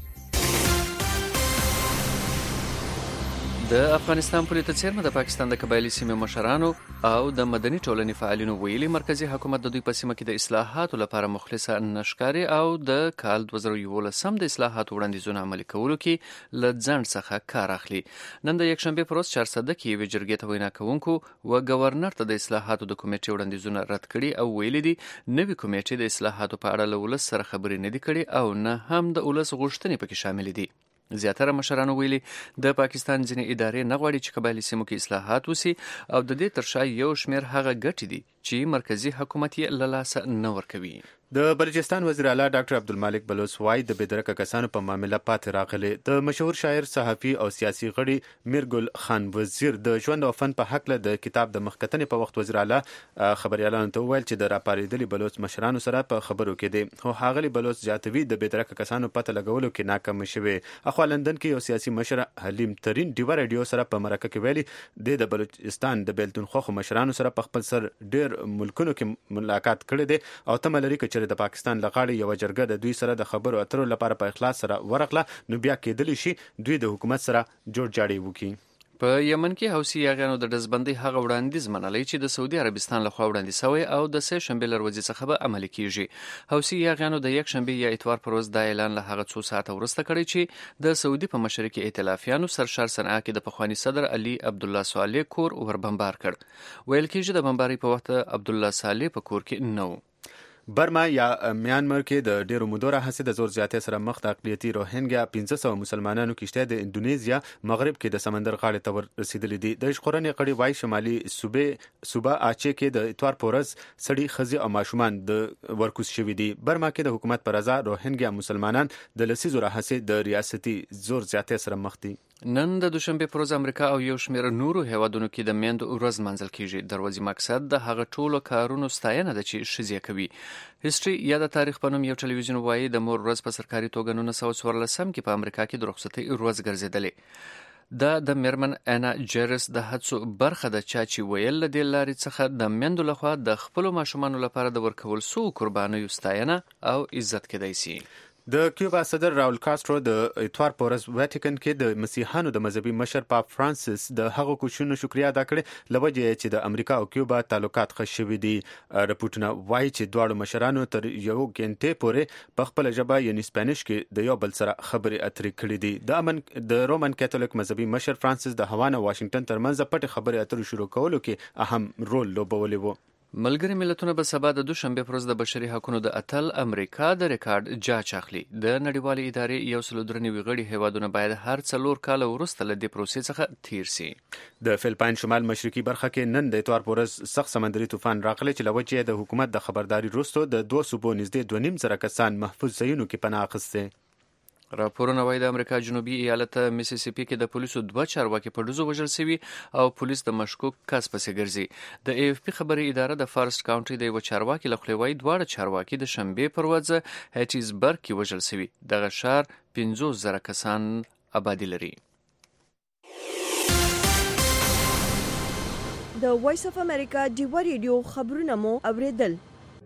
د افغانستان په لیدو څیرمه د پاکستان د قبایلی سیمې مشرانو او د مدني ټولنې فعالینو ویلي مرکزی حکومت د دوی په سیمه کې د اصلاحاتو لپاره مخلصه نشکاري او د کال دوه زره یولسم د اصلاحاتو وړاندیزونه عملي کولو کې له ځنډ څخه کار اخلي. نن د یکشنبې پر ورځ چارسده کې یوې جرګې ته وینا کوونکو و گورنر ته د اصلاحاتو د کمیټې وړاندیزونه رد کړي او ویلي دي نوې کمیټې د اصلاحاتو په اړه له ولس سره خبرې نه دي کړي او نه هم د ولس غوښتنې پکې شامل دي. زیاتره مشرانو ویلي د پاکستان ځینې ادارې نه غواړي چې قبایلی سیمو کې اصلاحات وسی او د دې تر شا یو شمېر هغه ګټې دي چې مرکزی حکومت یې له لاسه نه ورکوي. د بلوچستان وزیر اعلی ډاکټر عبدالمالک بلوچ وايي د بېدرکه کسانو په معاملې پاتې راغلي. د مشهور شاعر صحافي او سیاسي غړي میرګل خان وزیر د ژوند او فن په حق له د کتاب د مخکتنې په وخت وزیر اعلی خبريالانو ته ویل چې د راپاریدلي بلوچ مشرانو سره په خبرو کې دي. خو هغه بلوچ زیاتوي د بېدرکه کسانو پته لګولو کې ناکام شوی. اخو لندن کې یو سیاسي مشر حلیم ترین ډیو رادیو سره په مرکه کې ویلي د بلوچستان د بیلتون خو مشرانو سره په خپل سر ډیر ملکونو کې ملاقات کړی دی او تمه لري چې د پاکستان لغاړي یو جرګه د دوی سره د خبرو اترو لپاره په اخلاص سره ورغله نو بیا کېدلی شي دوی د حکومت سره جوړ جاړی وکړي. په یمن کې حوثي یاغیانو د ډزبندۍ هغه وړاندیز منلی چې د سعودي عربستان لخوا وړاندیز شوی او د سه شنبې له ورځې څخه به عملي کیږي. حوثي یاغیانو د یک شنبې یا اتوار پر ورځ دا اعلان له هغه څو ساعته وروسته کړی چې د سعودي په مشرقي ائتلافیانو سرشار صنعا کې د پخواني صدر علي عبدالله صالح کور ور بمبار کړ. ویل کېږي د بمبارۍ په وخت عبدالله صالح په کور کې نه و. برما یا میانمار کې د ډیرو مودو راهیسې د زور زیاتۍ سره مخ د اقلیتي روهینګیا پنځه سوه مسلمانانو کشته د اندونیزیا مغرب کې د سمندر غاړې ته ورسېدلې دي. د ژغورنې غړي وايي شمالي صوبې صوبه اچې کې د اتوار پورز سړي خزي او ماشومان د ورکوس شوي دي. برما کې د حکومت پر رضا روهینګیا مسلمانان د لسیزو راهیسې د ریاستي زور زیاتۍ سره مخ دي. نن د دوشنبې پر ورځ امریکا او یو شمېر نورو هیوادونو کې د میندو ورځ منځل کیږي. د ورځې مقصد د هغه ټولو کارونو ستاینه ده چې ښځې کوي. هیستوري یا د تاریخ په نوم یو ټلویزیون وایي د مور ورځ په سرکاري توګه نولس سوه څوارلسم کې په امریکا کې د رخصتۍ ورځ ګرځېدلې. دا د میرمن انا جیرس د هڅو برخه ده چې ویل د لارې څخه د میندو لخوا د خپل ماشومانو لپاره د ورکول سو قربانیو ستاینه او عزت کېدای شي. د کیوبا صدر راول کاسترو د اتوار په ورځ واتیکن کې د مسیحانو د مذهبي مشر پاپ فرانسیس د هغو کوششونو شکریا ادا کړې لوجه چې د امریکا او کیوبا تعلقات ښه شوي دي. رپورټونه وایي چې دواړو مشرانو تر یو غنټې پورې په خپل ژبه یعنی سپانیش کې د یو بل سره خبرې اترې کړې دي. د امن د رومن کاتولیک مذهبي مشر فرانسیس د هاوانا واشنگټن ترمنځ پټ خبرې اترې شروع کولو کې اهم رول لوبولی وو. ملګری ملتونه به سبا د دوشنبه پر ورځ د بشري حقوقو د اتل امریکا د ریکارډ جاج اخلي. د نړیوالې ادارې یو سل درنوي غړي هیوادونه باید هر څلور کال وروسته له دې پروسې څخه تیر شي. د فلپاین شمال مشرقي برخه کې نن د اتوار پر ورځ سخت سمندري طوفان راغلی چې لوجه د حکومت د خبرداري وروسته د دوه صوبو نږدې دوه نیم زره کسان محفوظ ځایونو کې پناه اخیسته. راپورونه وایي د امریکا جنوبي ایالت میسیسیپي کې د پولیسو دوه چارواکي په ډزو وژل شوي او پولیس د مشکوک کس پسې ګرځي. د ای اف پی خبري اداره د فارست کاونټي د یو چارواکي له خوا وایي دواړه چارواکي د شنبه پر ورځ هټیزبرګ کې وژل شوي. دغه ښار پنځوس زره کسان آبادي لري. د وایس اف امریکا ډیوا ریډیو خبرونه مو اوریدل.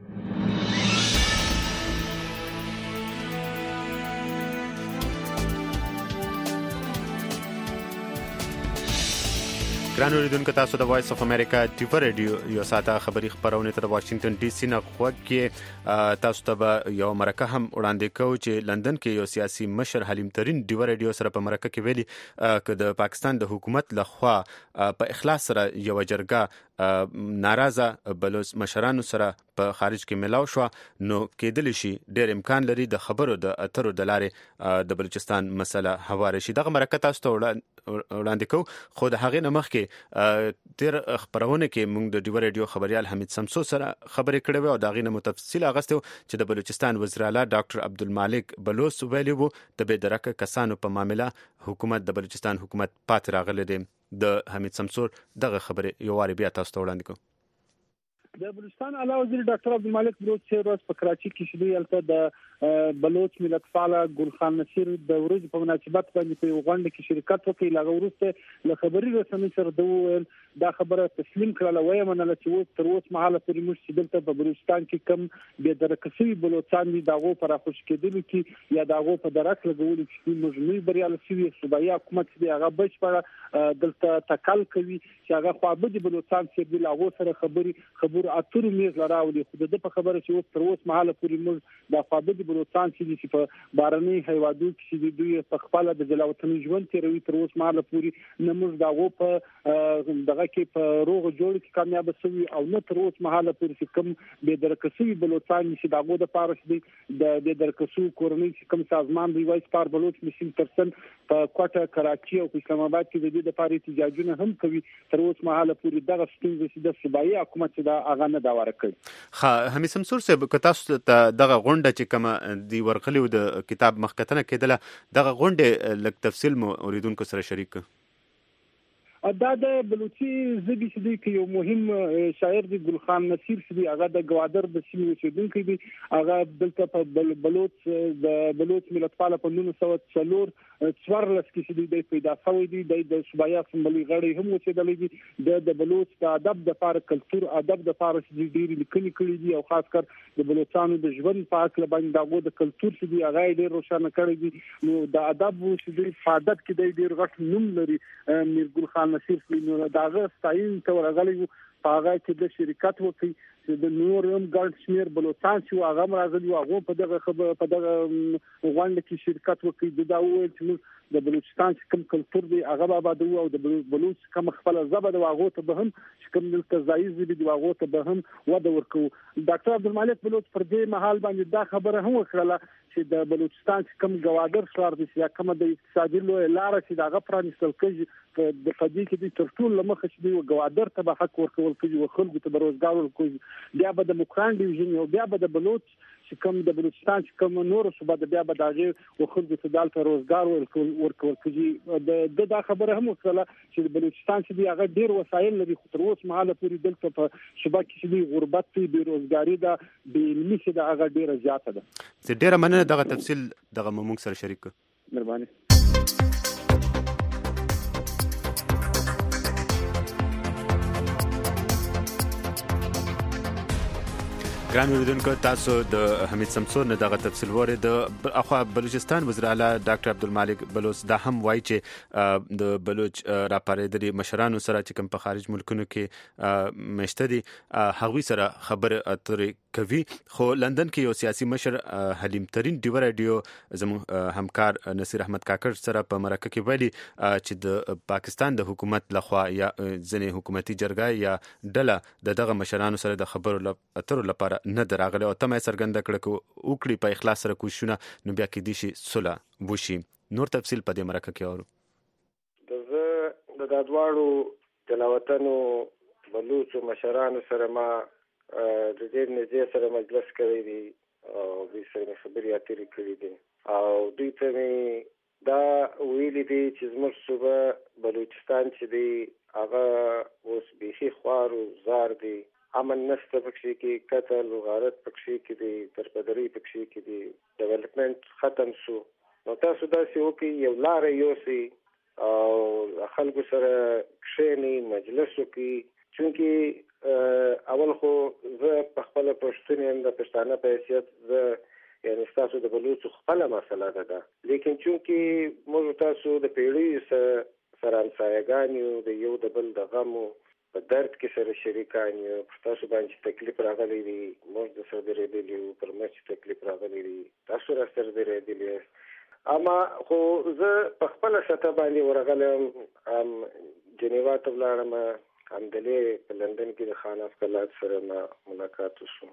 ګران اوریدونکو تاسو د وایس اف امریکا ټیپ ریډیو یو ساته خبری خبرونه تر واشنگټن ډي سي نه خوږ کې تاسو ته یو مرکه هم وړاندې کوو چې لندن کې یو سیاسي مشر حلیم ترين ډیو ریډیو سره په مرکه کې ویلي چې د پاکستان د حکومت لخوا په اخلاص سره یو جرګه ناراضه بلوچ مشرانو سره په خارج کې ملاو شو نو کېدل شي ډېر امکان لري د خبرو د اترو د لارې د بلوچستان مسله هواره شي. دغه مرکه تاسو ته وړاندې کوو خو د هغې نه مخکې تیر خبرونه کې موږ د ډیو ریډیو خبريال حمید سمسو سره خبرې کړې و او دا غینه متفصیل اغستو چې د بلوچستان وزیر اعلی ډاکټر عبدالمالک بلوچ ویلي وو د به درکه کسانو په معاملې حکومت د بلوچستان حکومت پات راغلی دی. د حمید سمسور دغه خبرې یو واری بیا تاسو ته وړاندې کوم. د بلوچستان اعلی وزیر ډاکټر عبدالمالک بلوچ چې ورځ په کراچي کې شوی البته د بلوچ ملت فعال ګل خان نصیر د ورځې په مناسبت باندې په غونډه کې شرکت وکړي. لغه ورسته له خبري رسنۍ سره د ویل دا خبره تسلیم کړله وایي منله چې تر اوسه مهاله پورې موږ چې دلته په بلوچستان کې کم به درکسي بلوچستان دي داغو پر خوش کېدل کې یا داغو په درک لګول کې موږ نه بریاله شوی صوبایي حکومت دی هغه بشپړه دلته تکل کوي چې هغه خو به بلوچستان چې د لاغو سره خبري خبر اترو میز لراولي خو د په خبره چې تر اوسه مهاله پورې موږ د خپل بلوچستان چې په بارني هیوادو کې دوی په خپل د جلاوطن ژوند تیروي تر اوسه مهاله پورې نه موږ داغو په دغه کې په روغ جوړ کې کامیاب شوي او نه تر اوسه مهاله پورې کوم به درکسي بلوچستان چې داغو د پارس دی د د درکسو کورنۍ چې کوم سازمان دی وایي ستار بلوچ مشین ترسن په کوټه کراچي او اسلام آباد کې د دې لپاره احتجاجونه هم کوي تر اوسه مهاله پورې دغه ستونزې چې د صوبایي حکومت دا اغه نه دا ورکړي. ها حمید سمسور صاحب که تاسو ته دغه غونډه چې کوم دی ورغلی د کتاب مخکتنه کېدله دغه غونډه لک تفصیل مو اوریدونکو سره شریک دا د بلوچي زبي چې دی کې یو مهم شاعر دی ګل خان نصیر چې دی هغه د گوادر د سیمې اوسیدونکی دی هغه دلته په بلوچ د بلوچ ملت فعال په نولس سوه څلور څوارلس کې چې دی پیدا شوی دی د صوبایي اسمبلی غړي هم اوسېدلی دي د بلوچ د ادب د فار کلچر ادب د فار چې ډېری لیکنې کړي دي او خاص کر د بلوچستان د ژوند په اړه باندې دغه د کلچر چې دی هغه ډېر روښانه کړی دی نو د ادب چې دی فادت کې دی ډېر غټ نوم لري میر ګل خان نصیر نو داغه ستاین ته ورغلی هغه چې د شرکت وکړي چې د نور هم ګډ شمیر بلوچستان چې هغه راغلی هغه په دغه خبره په دغه غونډه کې شرکت وکړي دا وایي چې د بلوچستان کوم کلچر دی هغه آباد او د بلوچ کوم خپل ژبه د هغه ته به هم کوم دلته ځایز دی د هغه ته به هم وده ورکو. ډاکټر عبدالمالک بلوچ پر دې مهال باندې دا خبره هم وکړه چې د بلوچستان کوم گوادر شهر دی چې کوم د اقتصادي لار چې دغه پرانیستل کېږي د فدی کې د ترټول لمخ چې دی گوادر ته به حق ورکول کېږي او خلکو ته روزګار ورکوي بیا به د مکران ډیویژن او بیا به د بلوچ چې کوم د بلوچستان کوم نور صوبه د بیا به دغه او خلکو ته دالته روزګار ورکول کېږي د دا خبره هم وکړه چې د بلوچستان چې دی هغه ډیر وسایل لري خو تر اوسه مهاله پورې دلته په صوبه کې دی غربت دی بیروزګاری ده بې علمي چې د هغه ډیره زیاته ده. زه ډیره مننه دغه تفصیل دغه موږ سره شریک کړ. مهرباني. ګران اوریدونکو تاسو د حمید سمسور نه دغه تفصیل وره د اخوا بلوچستان وزیر اعلی ډاکټر عبدالمالک بلوچ دا هم وایي چې د بلوچ راپارېدلي مشرانو سره چې کوم په خارج ملکونو کې مشته دي هغوی سره خبرې اترې کوي. خو لندن کې یو سیاسي مشر حلیم ترین ډیو رادیو زموږ همکار نصیر احمد کاکړ سره په مرکه کې ویلي چې د پاکستان د حکومت لخوا یا ځینې حکومتي جرګه یا ډله د دغه مشرانو سره د خبرو اترو لپاره نه دراغله او تمه څرګنده کړه کو وکړي په اخلاص سره کوشونه نو بیا کې دي شي صلح وشي. نور تفصیل په دې مرکه کې اورو. د د دادوارو تلاوتنو بلوچو مشرانو سره ما د دې نږدې سره مجلس کړی دی او دوی سره خبرې اترې کړې دي او دوی ته دا ویلي دي چې زموږ صوبه بلوچستان چې دی هغه اوس بیخي خوار او زار دی، امن نشته پکې کې، قتل او غارت پکې کې دي، ترپدري پکې کې دي، ډیولپمنٹ ختم شو. نو تاسو داسې وکړئ یو لارې یوسئ او خلکو سره کښېنئ، مجلس وکړئ. چونکې اول خو زه په خپله پښتون یم، د پښتانه په حیثیت زه یعنې ستاسو د بلوچو خپله مسله ده ده لیکن چونکې موږ تاسو د پیړیو سره همسایهګان یو، د یو د بل د غم په درد کې سره شریکان یو. په تاسو باندې تکلیف راغلی دی، موږ د سره درېدلي یو، پر موږ چې تکلیف راغلی دی تاسو را سره درېدلي یاست. اما خو زه په خپله سطح باندې ورغلی یم، جنیوا ته ولاړم، همدلې په لندن کې د خان افکلات سره ما ملاقات وشو.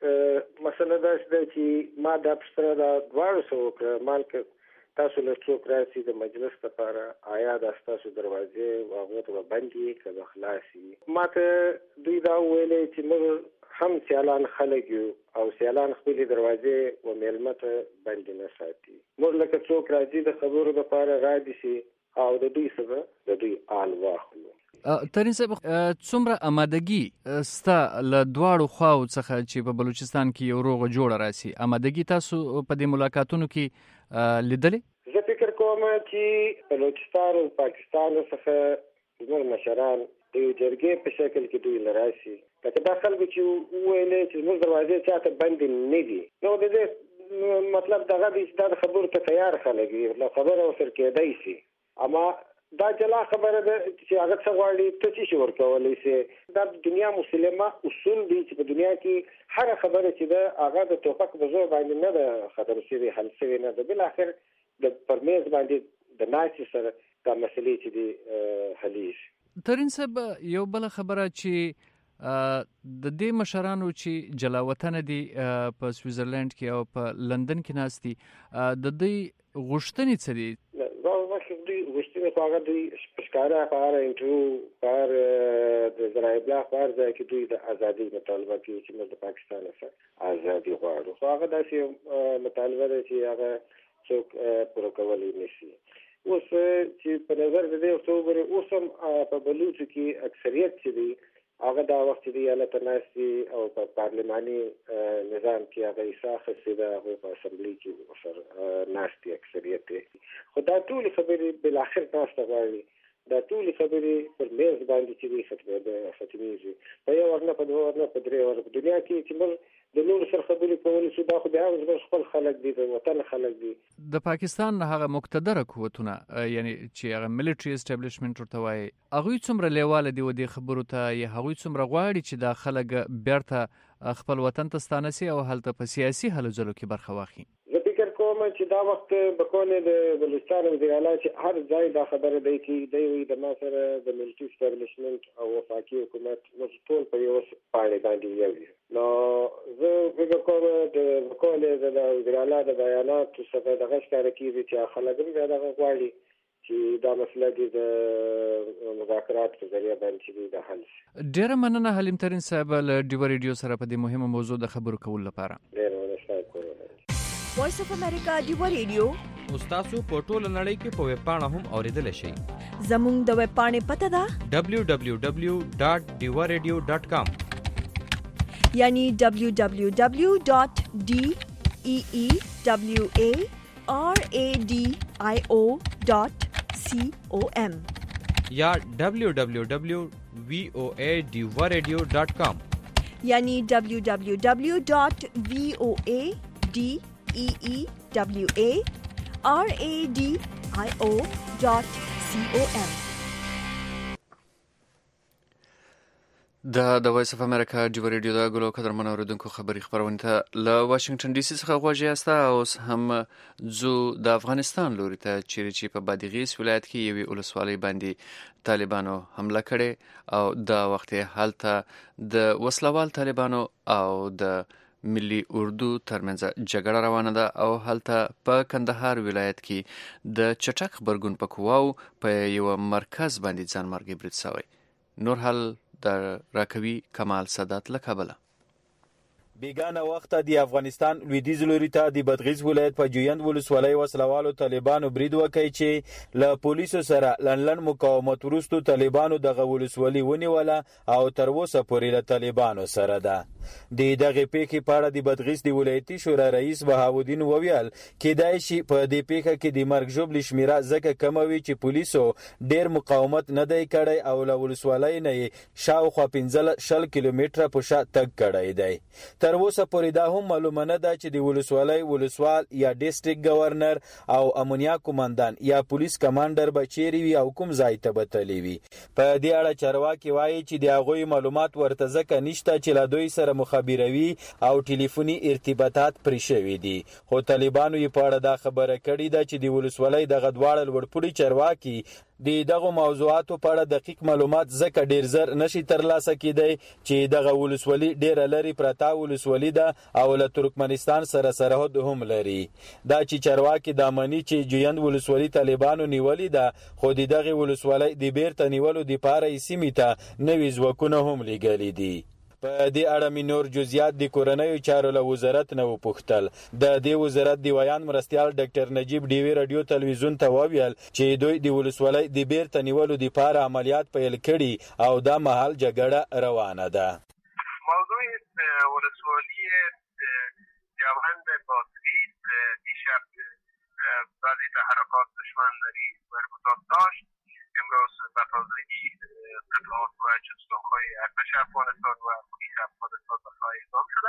مسله داسې ده چې ما دا پوښتنه دا دواړو څه وکړه، مالکه تاسو له څوک راسي د مجلس لپاره، آیا دا ستاسو دروازې هغو ته به بند وي که به خلاص وي؟ ما ته دوی دا وویلی چې موږ هم سیالان خلک یو او سیالان خپلې دروازې و میلمه ته بندې نه ساتي. موږ لکه څوک راځي د خبرو لپاره رادي شي او د دوی څخه د دوی آل واخلو. ترین صاحب څومره آمادګي ستا له دواړو خواو څخه چې په بلوچستان کې یو روغه جوړه راسي، آمادګي تاسو په دې ملاقاتونو کې لیدلې؟ زه فکر کوم چې بلوچستان او پاکستان څخه زموږ مشران د یو جرګې په شکل کې دوی له راسي، لکه دا خلکو چې وویلې چې زموږ دروازې چاته بندې نه دي، نو د دې مطلب دغه دی چې دا د خبرو ته تیار خلک وي، له خبره ورسره کېدی شي. اما دا جلا خبره ده چې هغه څه غواړي ته څه شي ورکولی شي. دا د دنیا مسلمه اصول دي چې په دنیا کې هره خبره چې ده هغه د ټوپک په زور باندې نه ده ختم شوې، حل شوې نه ده، بالاخر د پر میز باندې د ناستې سره دا مسلې چې دي حلیږي. ترین صاحب یو بله خبره چې د دې مشرانو چې جلاوطنه دي په سویزرلند کې او په لندن کې ناست دي، د دوی غوښتنې څه دي؟ دوی غوښتنې خو هغه دوی په ښکاره په هر انټرویو په هر د ذرایع ابلاغ په هر ځای کې دوی د ازادۍ مطالبه کوي چې موږ د پاکستان څخه ازادي غواړو. خو هغه داسې مطالبه ده چې هغه څوک پوره کولی نه شي. اوس چې په نظر د دې ورته وګورې، اوس هم په بلوچو کې اکثریت چې دی هغه دا وخت دی هلته ناست دي او په پارلماني نظام کې هغه حصه اخیستې ده، هغوی په اسمبلۍ کې ورسره ناست دي اکثریت دی. خو دا ټولې خبرې بالاخر ناسته غواړي، دا ټولې خبرې پر میز باندې چې دی ختمېږي په یو ور نه په دوه ور نه په درې ور. په دنیا کې چې موږ د نورو سره خبرې کولی شو، دا خو بیا هم زموږ خپل خلک دي، د وطن خلک دي. د پاکستان هغه مقتدره قوتونه یعنی چې هغه ملیټري اسټابلیشمنټ ورته وایي، هغوی څومره لیواله دي و دې خبرو ته، یا هغوی څومره غواړي چې دا خلک بیرته خپل وطن ته ستانه سي او هلته په سیاسي هلو ځلو کې برخه واخلي؟ زه فکر کوم چې دا وخت به کولې د بلوچستان وزیر اعلی چې هر ځای دا خبره دی چې دی وایي د ما سره د ملټري اسټابلیشمنټ او وفاقي حکومت موږ ټول په یو پاڼې باندې یو یو. نو زه فکر کوم د کولې د وزیر اعلی د بیاناتو څخه دغه ښکاره کېږي چې خلک هم بیا دغه غواړي چې دا مسله دې د مذاکرات په ذریعه باندې چې د حل شي. ډېره مننه حلیم ترین صاحب له ډیو ریډیو سره په دې مهمه موضوع د خبرو کولو لپاره. ډېره مننه ستاسو. وایس اف امریکا ډیو ریډیو تاسو په ټوله نړۍ کې په ویب پاڼه هم اوریدلی شئ. زموږ د ویب پاڼې پته ده دبلیو دبلیو دبلیو ډاټ ډیو ریډیو ډاټ کام، یعنی دبلیو دبلیو دبلیو ډاټ ډي ای ای دبلیو ای آر ای ډي آی او ډاټ سی او ایم یا دبلیو دبلیو دبلیو وی او ای ډیو ریډیو ډاټ کام. یعنی دبلیو دبلیو دبلیو ډاٹ وی او ای ډي ای ای دبلیو ای آر ای ډي آی او ډاٹ سی او ام. دا د وایس اف امریکا ډیو ریډیو دا ګلو قدرمن اوریدونکو خبري خبرونه ته له واشنگټن ډي سي څخه غواړي یاستا اوس هم زو د افغانستان لوري ته چیرې چې په بادغیس ولایت کې یوې ولسوالۍ باندې طالبانو حمله کړې او دا وخت هلته د وسلوال طالبانو او د ملي اردو ترمنځ جګړه روانه ده او هلته په کندهار ولایت کې د چټک خبرګون په قواو په یو مرکز باندې ځان مرګ برید شوی. نور حال در راکوي کمال سادات له کابل. بیگانه وخت د افغانستان لویدیځ لوري ته د بادغیس ولایت په جویند ولسوالۍ وسلوالو طالبانو برید وکړي چې له پولیسو سره لنلن مقاومت وروسته طالبانو دغه ولسوالۍ ونیوله او تر اوسه پورې له طالبانو سره ده. د دغه پیښې په اړه د بادغیس د ولایتي شورا رئیس بهاودین وویل کېدای شي په دې پیښه کې د مرګ ژوبلې شمیره ځکه کمه وي چې پولیسو ډېر مقاومت نه دی کړی او له ولسوالۍ نه یې شاوخوا پنځه شل کیلومتره په شا تګ کړی دی. تر اوسه پورې دا هم معلومه نه ده چې د ولسوالۍ ولسوال یا ډیسټریکټ گورنر او امنیه کمانډان یا پولیس کمانډر به چیرې وي او کوم ځای ته به تللی وي. په دې اړه چارواکي وایي چې د هغوی معلومات ورته ځکه نشته چې له دوی سره مخابروي او ټلیفوني ارتباطات پرې شوي دي. خو طالبانو یې په اړه دا خبره کړې ده چې د ولسوالۍ دغه دواړه لوړپوړي چارواکي د دغه موضوعاتو په اړه دقیق معلومات ځکه ډیر زر نشي ترلاسه کیدای چې دغه ولسوالۍ ډیره لري پرتا ولسوالۍ ده او له ترکمنستان سره سرحد هم لري. دا چې چارواکي د امني چې جویند ولسوالۍ طالبانو نیولې ده خو دغه ولسوالۍ د بیرته نیولو د پاره یې سیمې ته نوي ځواکونه هم لګلي دي. په دې اړه مې نور جزئیات د کورنیو چارو له وزارت نه وپوښتل. د دې وزارت د ویان مرستیال ډاکټر نجیب ډیوی رادیو تلویزیون ته وویل چې دوی د ولسوالۍ د بیرته نیولو لپاره عملیات پیل کړي او دا مهال جګړه روانه ده. موضوع ولسوالی جوند بادغیس دیشب بعضی تحرکات دشمن در ارتباط داشت. امروز به تازگی قطعات و جزدانهای ارتش افغانستان و پلیس افغانستان به خواهی اعلام شده.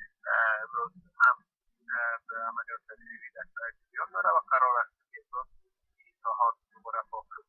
امروز هم به عملیات تدریجی در جریان داره و قرار است که امروز این ساحات دوباره پاک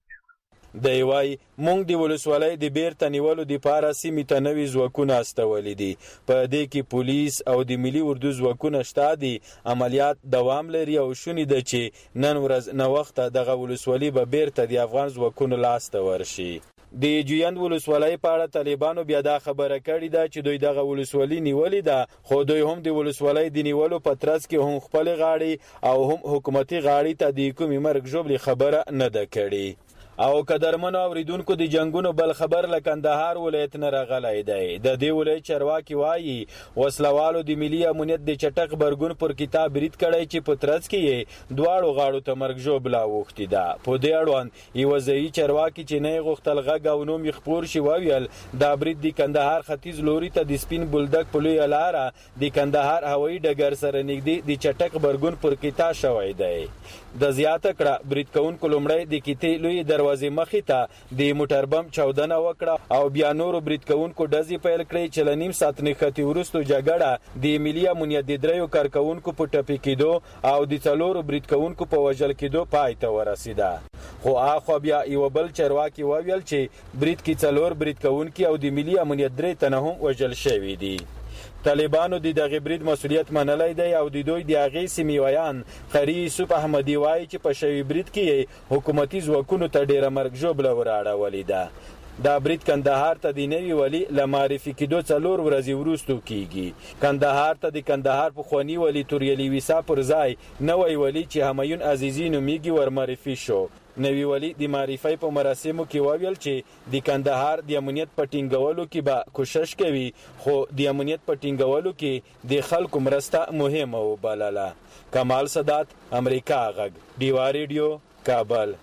دی وای مونږ د ولسوالۍ د بیرته نیولو لپاره سیمې ته نوي ځواکونه استولي دي. په دې کې پولیس او د ملي اردو ځواکونه شته دي. عملیات دوام لري او شونې ده چې نن ورځ نوښته دغه ولسوالۍ به بیرته د افغان ځواکونو لاس ته ورشي. د جویند ولسوالۍ په اړه طالبانو بیا دا خبره کړې ده چې دوی دغه ولسوالۍ نیولې ده خو دوی هم د ولسوالۍ د نیولو په ترڅ کې هم خپل غاړي او هم حکومتي غاړي ته د کومې مرګ ژوبلې خبره نه ده کړې. او قدرمنو اوریدونکو د جنگونو بل خبر له کندهار ولایت نه راغلی دی. د دې ولایت چارواکي وایي وسلوالو د ملي امنیت د چټک برګون پر کتاب برید کړی چې په ترڅ کې یې دواړو غاړو ته مرګ ژوبله اوښتې ده. په دې اړوند یوه ځایي چارواکي چې نه یې غوښتل غږ او نوم یې خپور شي وویل دا برید د کندهار ختیځ لوري ته د سپین بولدک په لویه لاره د کندهار هوایي ډګر سره نږدې د چټک برګون پر کتا شوی دی. د زیاته کړه برید کوونکو لومړی د کتې لوی دروازې مخې ته د موټر بم چاودنه وکړه او بیا نورو برید کوونکو ډزې پیل کړې چې له نیم ساعت نښتې وروسته جګړه د ملي امنیت د دریو کارکوونکو په ټپي کېدو او د څلورو برید کوونکو په وژل کېدو پای ته ورسېده. خو اخوا بیا یو بل چارواکي وویل چې برید کې څلور برید کوونکي او د ملي امنیت درې تنه هم وژل شوي دي. طالبانو د دغه برید مسؤلیت منلی دی او د دوی د هغې سیمې ویان قري یوسف احمدي وایي چې په شوي برید کې حکومتي ځواکونو ته ډېره مرګ ژوبله وراړولې ده. دا برید کندهار ته د نوي والي له معرفي کېدو څلور ورځې وروسته کیږي. کندهار ته د کندهار پخواني والي توریالي ویسا پر ځای نوی والي چې همایون عزیزي نومیږي ورمعرفي شو. نوی والي د معرفۍ په مراسمو کې وویل چې د کندهار د امنیت په ټینګولو کې به کوشش کوي خو د امنیت په ټینګولو کې د خلکو مرسته مهمه وبلله. کمال سادات، امریکا غږ، ډیوا ریډیو، کابل.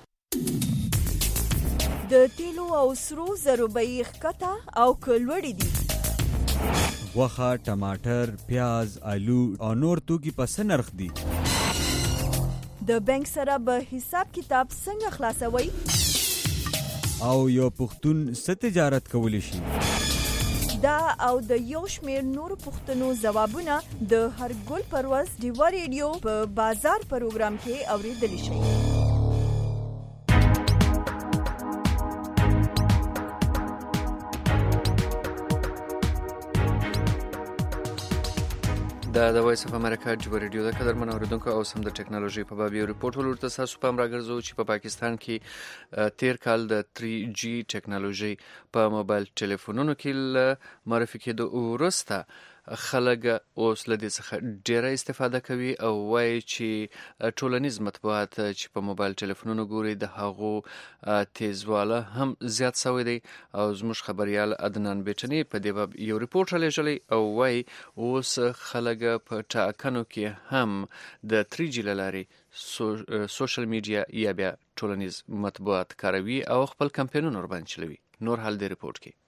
د تیلو او سرو زرو بیې ښکته او کلوړې دي. غوښه، ټماټر، پیاز، آلو او نور توکي په څه نرخ دي؟ د بانک سره به حساب کتاب څنګه خلاصوي؟ او یو پښتون څه تجارت کولی شي؟ دا او د یو شمیر نور پوښتنو ځوابونه د هر ګل پرواز ډیوا ریډیو په بازار پروګرام کې اوریدلی شئ. دا د وایس اف امریکا ډیوا ریډیو د قدرمن اوریدونکو او سم د ټکنالوژي په باب یو ریپورت ولورته تاسو په امر راګرځو چې په پا پاکستان کې تیر کال د تھری جی ټکنالوژي په موبایل ټلیفونونو کې معرفي کېدو وروسته خلک اوس له دې څخه ډیره استفاده کوي او وایي چې ټولنیز مطبوعات چې په موبایل ټلیفونونو ګوري د هغو تیزواله هم زیات شوی دی او زموږ خبريال عدنان بیٹنی په دې باب یو ریپورت رالیږلی او وایي اوس خلک په ټاکنو کې هم د تھری جی لارې سو سوشل میډیا یا بیا ټولنیز مطبوعات کاروي او خپل کمپاینونه ورباندې چلوي. نور حال دې ریپورت کې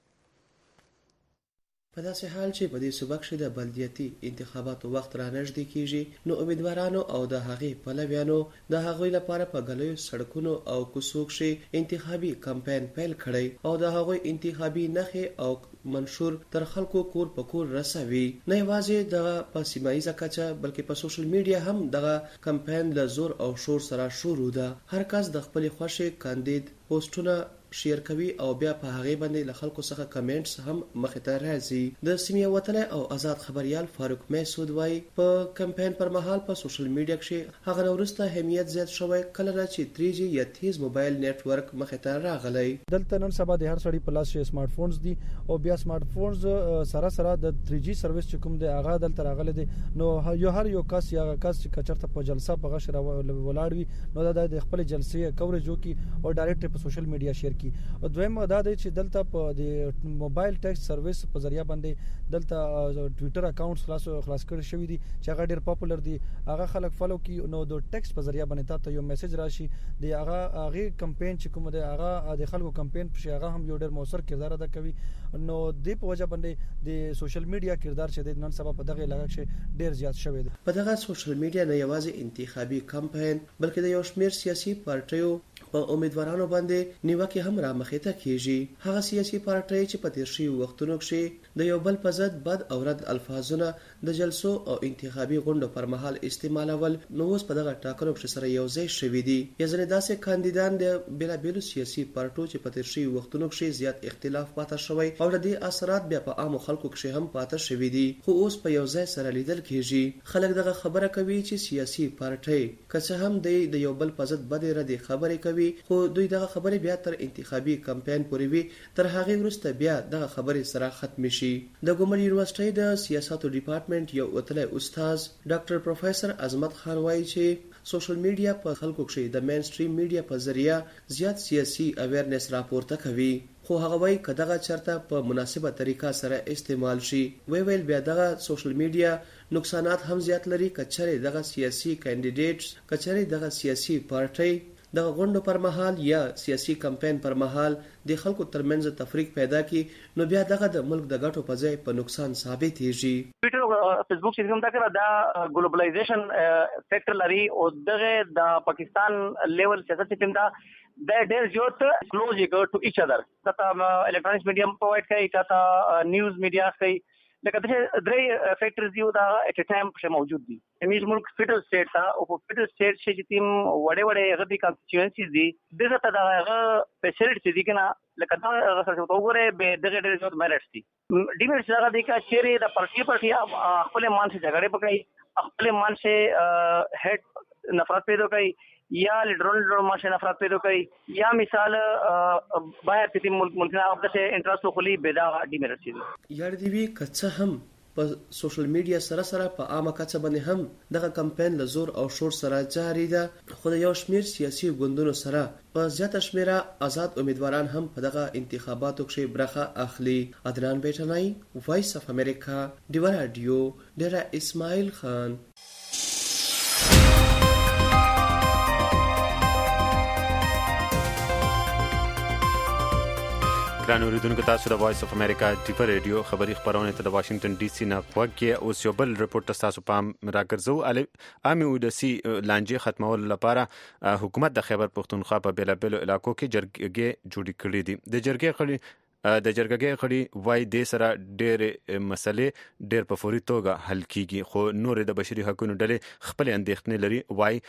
په داسې حال چې په دې صوبه کې د بلدیاتي انتخاباتو وخت را نږدې کیږي نو امیدوارانو او د هغې پلویانو د هغوی لپاره په غلیو سړکونو او کوڅو کې انتخابي کمپاین پیل کړی او د هغوی انتخابي نښې او منشور تر خلکو کور په کور رسوي. نه یوازې د په سیمایي کچه بلکې په سوشل میډیا هم دغه کمپاین له زور او شور سره شروع ده. هر کس د خپل خوښې کاندید پوسټونه شیر کوي او بیا په هغه باندې له خلکو څخه کمنټس هم مخې ته راځي. د سیمې وطني او آزاد خبريال فاروق میسود وای په کمپاین پر مهال په سوشل میډیا کې هغه نورسته اهمیت زیات شوی کله چې تھری جی یا تیز موبایل نتورک مخې ته راغلی. دلته نن سبا د هر سړي په لاس کې سمارټ فونز دي او بیا سمارټ فونز سره سره د تھری جی سرویس چې کوم دی هغه دلته راغلی دی. نو یو هر یو کس یا کس چې کچرته په جلسه په غش ولاړ وي نو دا د خپل جلسې کوریج وکي او ډایرکټ په سوشل میډیا شیر کی. او دویم دا دی چې دلته په د موبایل ټیکس سرویس په ذریعہ باندې دلته ټوئیټر اکاونټس خلاص خلاص کړی شوی دي چې هغه ډیر پاپولر دي. هغه خلک فالو کی نو د ټیکس په ذریعہ باندې تاسو یو میسج راشي دی هغه هغه کمپاین چې کوم دی هغه د خلکو کمپاین په هغه هم یو ډیر موثر کردار ادا کوي. نو د په وجه باندې د سوشل میډیا کردار چې د نن سبا په دغه علاقې کې ډیر زیات شوی دی. په دغه سوشل میډیا نه یوازې انتخابي کمپاین بلکې د یو شمیر سیاسي پارټیو په امیدوارانو باندې نیوکه هم را مخې ته کیږي. هغه سیاسي پارټۍ چې په تیر شي وختونو کې د یو بل په ضد بد او رد الفاظونه د جلسو او انتخابي غونډو پر مهال استعمالول نو اوس په دغه ټاکنو کې سره یو ځای شوي دي. یزنه داسې کاندیدان د بیلابیلو سیاسي پارټو چې په تیر شي وختونو کې زیات اختلاف پاتې شوی او د دې اثرات بیا په عامو خلکو کې هم پاتې شوي دي خو اوس په یو ځای سره لیدل کیږي. خلک دغه خبره کوي چې سیاسي پارټۍ که څه هم د یو بل په ضد بد ردي خبرې کوي خو دوی دغه خبرې بیا تر انتخابي کمپاین پورې وي تر هغه وروسته بیا دغه خبرې سره ختم شي. د ګومر یونیورسيټي د سیاستو ډپارټمنټ یو وتلی استاد ډاکټر پروفیسور عظمت خان وایي چې سوشل میډیا په خلکو کې د مین سټریم میډیا په ذریعہ زیات سیاسي اویرنس راپورته کوي خو هغه وایي که دغه چرته په مناسبه طریقه سره استعمال شي وی ویل بیا دغه سوشل میډیا نقصانات هم زیات لري. کچره دغه سیاسي کینډیډیټس کچره دغه سیاسي پارټي دغه غونډو پر مهال یا سیاسي کمپاین پر مهال د خلکو ترمنځ تفریق پیدا کی نو بیا دغه د ملک د ګټو په ځای په نقصان ثابت کیږي. ټوئیټر او فیسبوک چې کوم دا کړه دا ګلوبلایزیشن فیکټر لري او دغه د پاکستان لیول سیاست ټیم دا د ډیر زیات کلوز ټو ایچ ادر تا الکترونیک میډیم پرووایډ کوي تا نیوز میډیا کوي لکه د درې فیکټرز یو دا اټ ا ټایم په موجود دي. امیز ملک فیډرل سټیټ تا او په فیډرل سټیټ چې تیم وړه وړه هغه د کانسټیټوئنسیز دي دغه ته دا هغه فیسیلیټي دي کنه لکه دا هغه څه وګوره به دغه ډېر زیات میرټس دي. ډیمرټس هغه دي چې چیرې د پارټي پارټي خپل مان سره جګړه پکړي خپل مان سره هډ نفرت پیدا کوي یا لیډرون لیډرون ماشه نفرت پیدا کوي یا مثال باهر چې ملک ملکنا د څه انټرست خو لې بدا ډیمرټس دي. یار دی وی کڅه هم په سوشل میډیا سره سره په عامه کچه باندې هم دغه کمپاین له زور او شور سره جاری ده خو د یو شمیر سیاسي ګوندونو سره په زیاته شمیره آزاد امیدواران هم په دغه انتخاباتو کې برخه اخلي. عدنان بیٹنای وایس اف امریکا ډیوا رادیو ډیرا اسماعیل خان. ګران اوریدونکو تاسو د وایس اف امریکا ډیوا ریډیو خبری خبرونه ته د واشنگټن ډي سي نه غوږی اوس یو بل رپورت تاسو پام راګرځو. عامه اودسي لانجې ختمول لپاره حکومت د خیبر پختونخوا په بیلابیلو علاقو کې جرګې جوړې کړې دي. د جرګې د جرګې غړي وای د سره ډېر مسلې ډېر په فوري توګه حل کیږي، خو نور د بشري حقوقو ډلې خپل اندېښنې لري. وای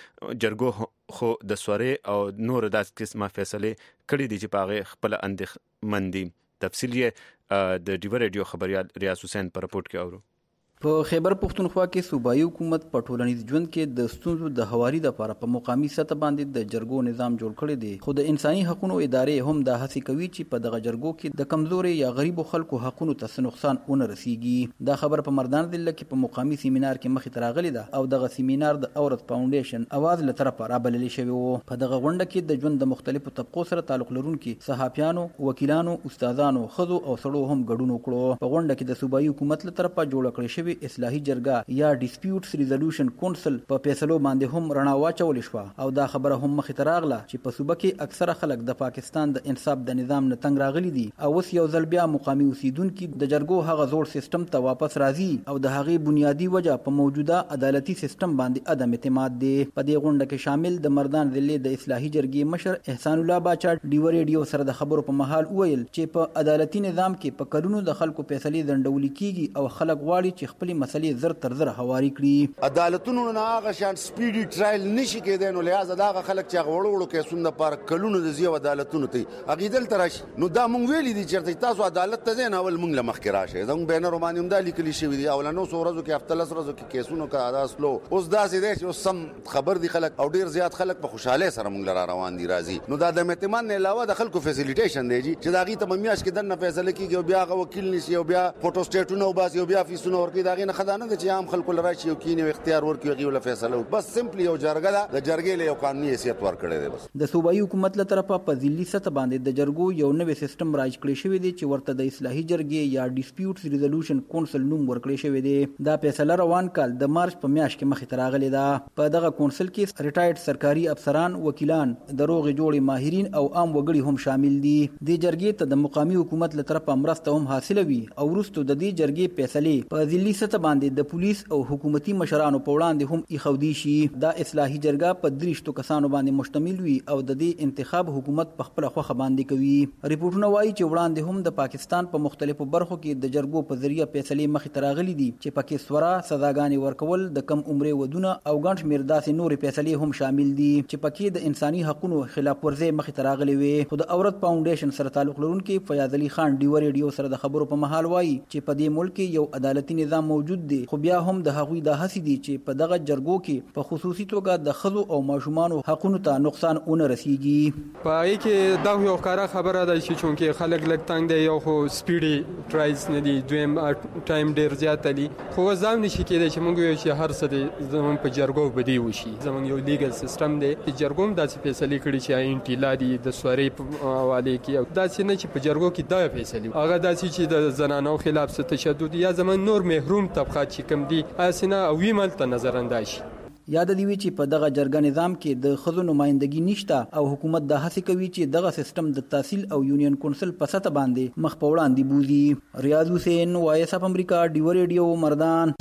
جرګو خو د سوري او نور داس قسمه فیصله کړي دي چې پاغه خپل اندېښمن دي. تفصیل یې د ډیو ریډیو خبريال ریاض حسین پر رپورت کې اورو. په خیبر پختونخوا کې صوبایي حکومت په ټولنیز ژوند کې د ستونزو د هواري لپاره په مقامي سطح باندې د جرګو نظام جوړ کړی دی، خو د انساني حقوقو ادارې هم دا هڅه کوي چې په دغه جرګو کې د کمزوري یا غریبو خلکو حقوقو ته نقصان ونه رسیږي. دا خبر په مردان ضلع کې په مقامي سیمینار کې مخې ته راغلی ده او دغه سیمینار د اورت فاونډیشن اواز له طرفه رابلل شوی وو. په دغه غونډه کې د ژوند د مختلفو طبقو سره تعلق لرونکي صحافیانو، وکیلانو، استادانو، خزو او سړو هم ګډون وکړو. په غونډه کې د صوبایي حکومت له طرفه جوړ کړی شوی اصلاحي جرګه یا ډیسپیوټس ریزولوشن کونسل په فیصلو باندې هم رڼا واچول شو او دا خبره هم مخې ته راغله چې په صوبه کې اکثره خلک د پاکستان د انصاف د نظام نه تنګ راغلي دي او اوس یو ځل بیا مقامي اوسیدونکو د جرګو هغه زوړ سیستم ته واپس راځي او د هغې بنیادی وجه په موجوده عدالتي سیستم باندې عدم اعتماد دی. په دې غونډه کې شامل د مردان ضلع د اصلاحي جرګې مشر احسان الله باچا ډیو ریډیو سره د خبرو په محل وویل چې په عدالتي نظام کې په کلونو د خلکو فیصلې ځنډول کیږي او خلک غواړي چې خپل مسلې زر تر زر هواري کړي. عدالتونو نه هغه شان سپیډي ټرایل نشي کېدای، نو لہذا دا خلک چې هغه وړو وړو کیسونه لپاره کلونو د زیو عدالتونو ته عقیدل ترش نو دا مونږ ویلي دي چې تاسو عدالت ته نه اول مونږ لمخ راشه زموږ بینر رومانیوم دا لیکلي شوی دی اولانو سو ورځو کې هفتلس ورځو کې کیسونو کا اداسلو اوس دا سي دي چې سم خبر دي خلک او ډیر زیات خلک په خوشاله سره مونږ لرا روان دي راځي. نو دا د اعتماد نه علاوه د خلکو فیسیلیټیشن دی چې دا غي ته میاش کې دنه فیصله کیږي او بیا غو وکیل نشي او بیا فوټو سټیټونو او باسي او بیا فیسونو ورکی دا غي نه خدانه چې عام خلکو لرا شي او کینه اختیار ورکی غي ول فیصله بس سمپلی او جرګه دا د جرګې له یو قانوني حیثیت ورکړي دی. بس د صوبایي حکومت له طرفه په ضلعي سطح باندې د جرګو یو نوې سیستم راج کړی شوی دی چې ورته د اصلاحي جرګې یا ډیسپیوټس ریزولوشن کونسل نوم ورکړی شوی دی. دا فیصله روان کال د مارچ په میاشت کې مخې ته راغلی ده. په دغه کونسل کې ریټایرډ سرکاري افسران، وکیلان، د روغې جوړې ماهرین او عام وګړي هم شامل دي. د جرګې ته د مقامي حکومت له طرفه مرسته هم حاصله وي او وروسته د دې جرګې فیصلې په ضلعي سطح باندې د پولیس او حکومتي مشرانو په وړاندې هم ایښودي شي. دا اصلاحي جرګه په دریشتو کسانو باندې مشتمل وي او د دې انتخاب حکومت په خپل خوخه باندې کوي. ریپورتونه وایي چې وړاندې هم د پاکستان په مختلفو برخو کې د جرګو په ذریعہ فیصلې مخې ته راغلي دي چې پکې سوره، سزاګانې ورکول، د کم عمرې ودونه او ګڼ شمېر داسې نورې فیصلې هم شامل دي چې پکې د انساني حقوقو خلاف ورزي مخې ته راغلي وي. خو د اورت فاونډیشن سره تعلق لرونکي فیاض علي خان ډیو ریډیو سره د خبرو په محل وایي چې په دې ملک کې یو عدالتي نظام موجود دی، خو بیا هم د هغوی د هڅې دي چې په دغه جرګو کې په خصوصي توګه د خزو او ماشومانو حقونو ته نقصان ونه رسیږي. پای کې دا یو ښکاره خبره ده چې چونکې خلک لږ تنګ دی، یو خو سپیډي ټرایلز نه دي، دویم ټایم ډیر زیات دی، خو ځم نشي کېدای چې موږ یو چې هر څه دی زمون په جرګو بدی وشي. زمون یو لیګل سیستم دی چې جرګوم داسې فیصلې کړي چې انټیلا دي د سوري په حواله کې داسې نه چې په جرګو کې دا فیصلې هغه داسې چې د زنانو خلاف څه تشدد یا زمون نور محروم طبقات چې کم دي اسنه او وی ملته نظر انداز یاد دی وی چې په دغه جرګه نظام کې د خزو نمائندګي نشته او حکومت د هڅه کوي چې دغه سیستم د تحصیل او یونین کونسل په سطح باندې مخ په وړاندې بوزي. ریاض حسین، وایس اف امریکا، ډیو ریډیو، مردان.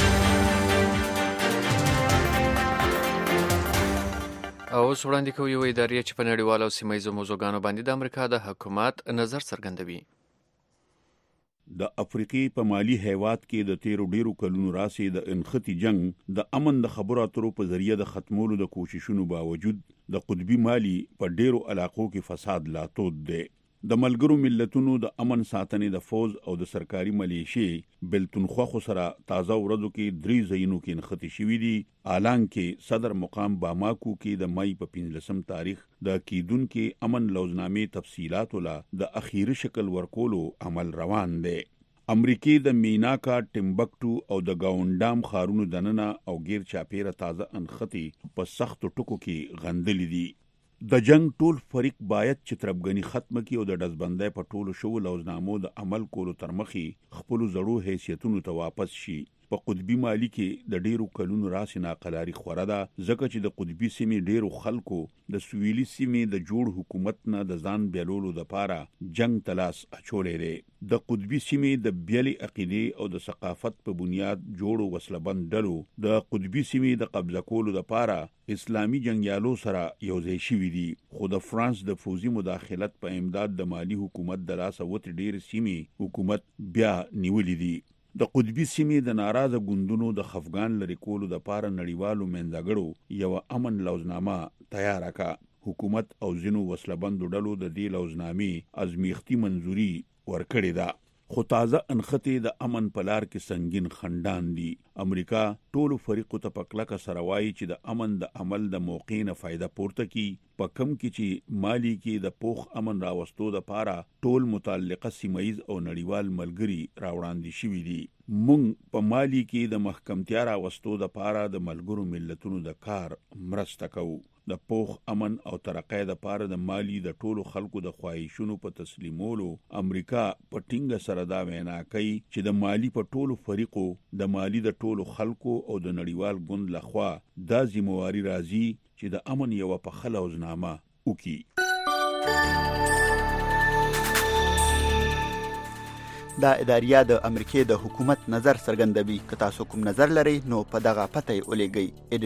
او اوس وړاندې کوي یو ادارې چې په نړیوالو او سیمهییزو موضوعګانو باندې د امریکا د حکومت نظر څرګندوي. د افریقې په مالی هیواد کې د تیرو ډیرو کلونو راسي د انختی جنگ د امن د خبرو اترو په ذریعہ د ختمولو د کوششونو باوجود د قطبي مالی په ډیرو علاقو کې فساد لا تود دی. د ملګرو ملتونو د امن ساتنې د فوز او د سرکاري ملیشې بلتونخوا خو سره تازه ورځو کې درې ځایونو کې انختی شوي دي. الان کې صدر مقام باماکو کې د مای په پنځلسم تاریخ د کیدونکو امن لوزنامې تفصيلات ولا د اخیری شکل ورکولو عمل روان دی. امریکای د میناکا، ټمبکټو او د گاونډام خارونو دننه او غیر چاپیره تازه انختی په سخت ټکو کې غندلې دي. د جنگ ټول فریق باید چې تربګنی ختم کړي او د دزبندۍ په ټولو شو لوزنامو د عمل کولو تر مخې خپل زړو حیثیتونو ته واپس شي. په قطبي مالي کې د ډیرو کلونو راسې ناقلاري خوره ده، ځکه چې د قطبي سیمې ډیرو خلکو د سویلي سیمې د جوړ حکومت نه د ځان بیلولو دپاره جنگ تلاس اچولی دی. د قطبي سیمې د بیلې عقیدې او د ثقافت په بنیاد جوړو وسلبند ډلو د قطبي سیمې د قبضه کولو دپاره اسلامي جنګیالو سره یوځای شوي دي، خو د فرانس د فوزي مداخلت په امداد د مالی حکومت د لاسه وتې ډېرې سیمې حکومت بیا نیولې دي. د قطبي سیمې د ناراضه ګوندونو د خفګان لرې کولو دپاره نړیوالو منځګړو یوه امن لوزنامه تیاره کړه. حکومت او ځینو وسلبندو ډلو د دې لوزنامې ازمیښتي منظوري ورکړې ده، خو تازه انخطې د امن په لار کې سنگین خندان دي. امریکا ټولو فریقو ته په کلکه سره وایي چې د امن د عمل د موقع نه فایده پورته کړي، په کم کې چې مالی کې د پوخ امن راوستو دپاره ټول متعلقه سیمهیز او نړیوال ملګري راوړاندې شوي دي. مونږ په مالی کې د محکمتیا راوستو دپاره د ملګرو ملتونو د کار مرسته کوو. د پوخ امن او ترقۍ دپاره د مالی د ټولو خلکو د خواهشونو په تسلیمولو امریکا په ټینګه سره دا وینا کوي چې د مالی په ټولو فریقو د مالی د ټولو خلکو او د نړیوال ګوند لخوا دا ذمہواري راځي چې د امن یوه پخه لوزنامه وکړي. دا اداریه د امریکې د حکومت نظر څرګندوي. که تاسو کوم نظر لرئ نو په دغه پته یې ولیږئ.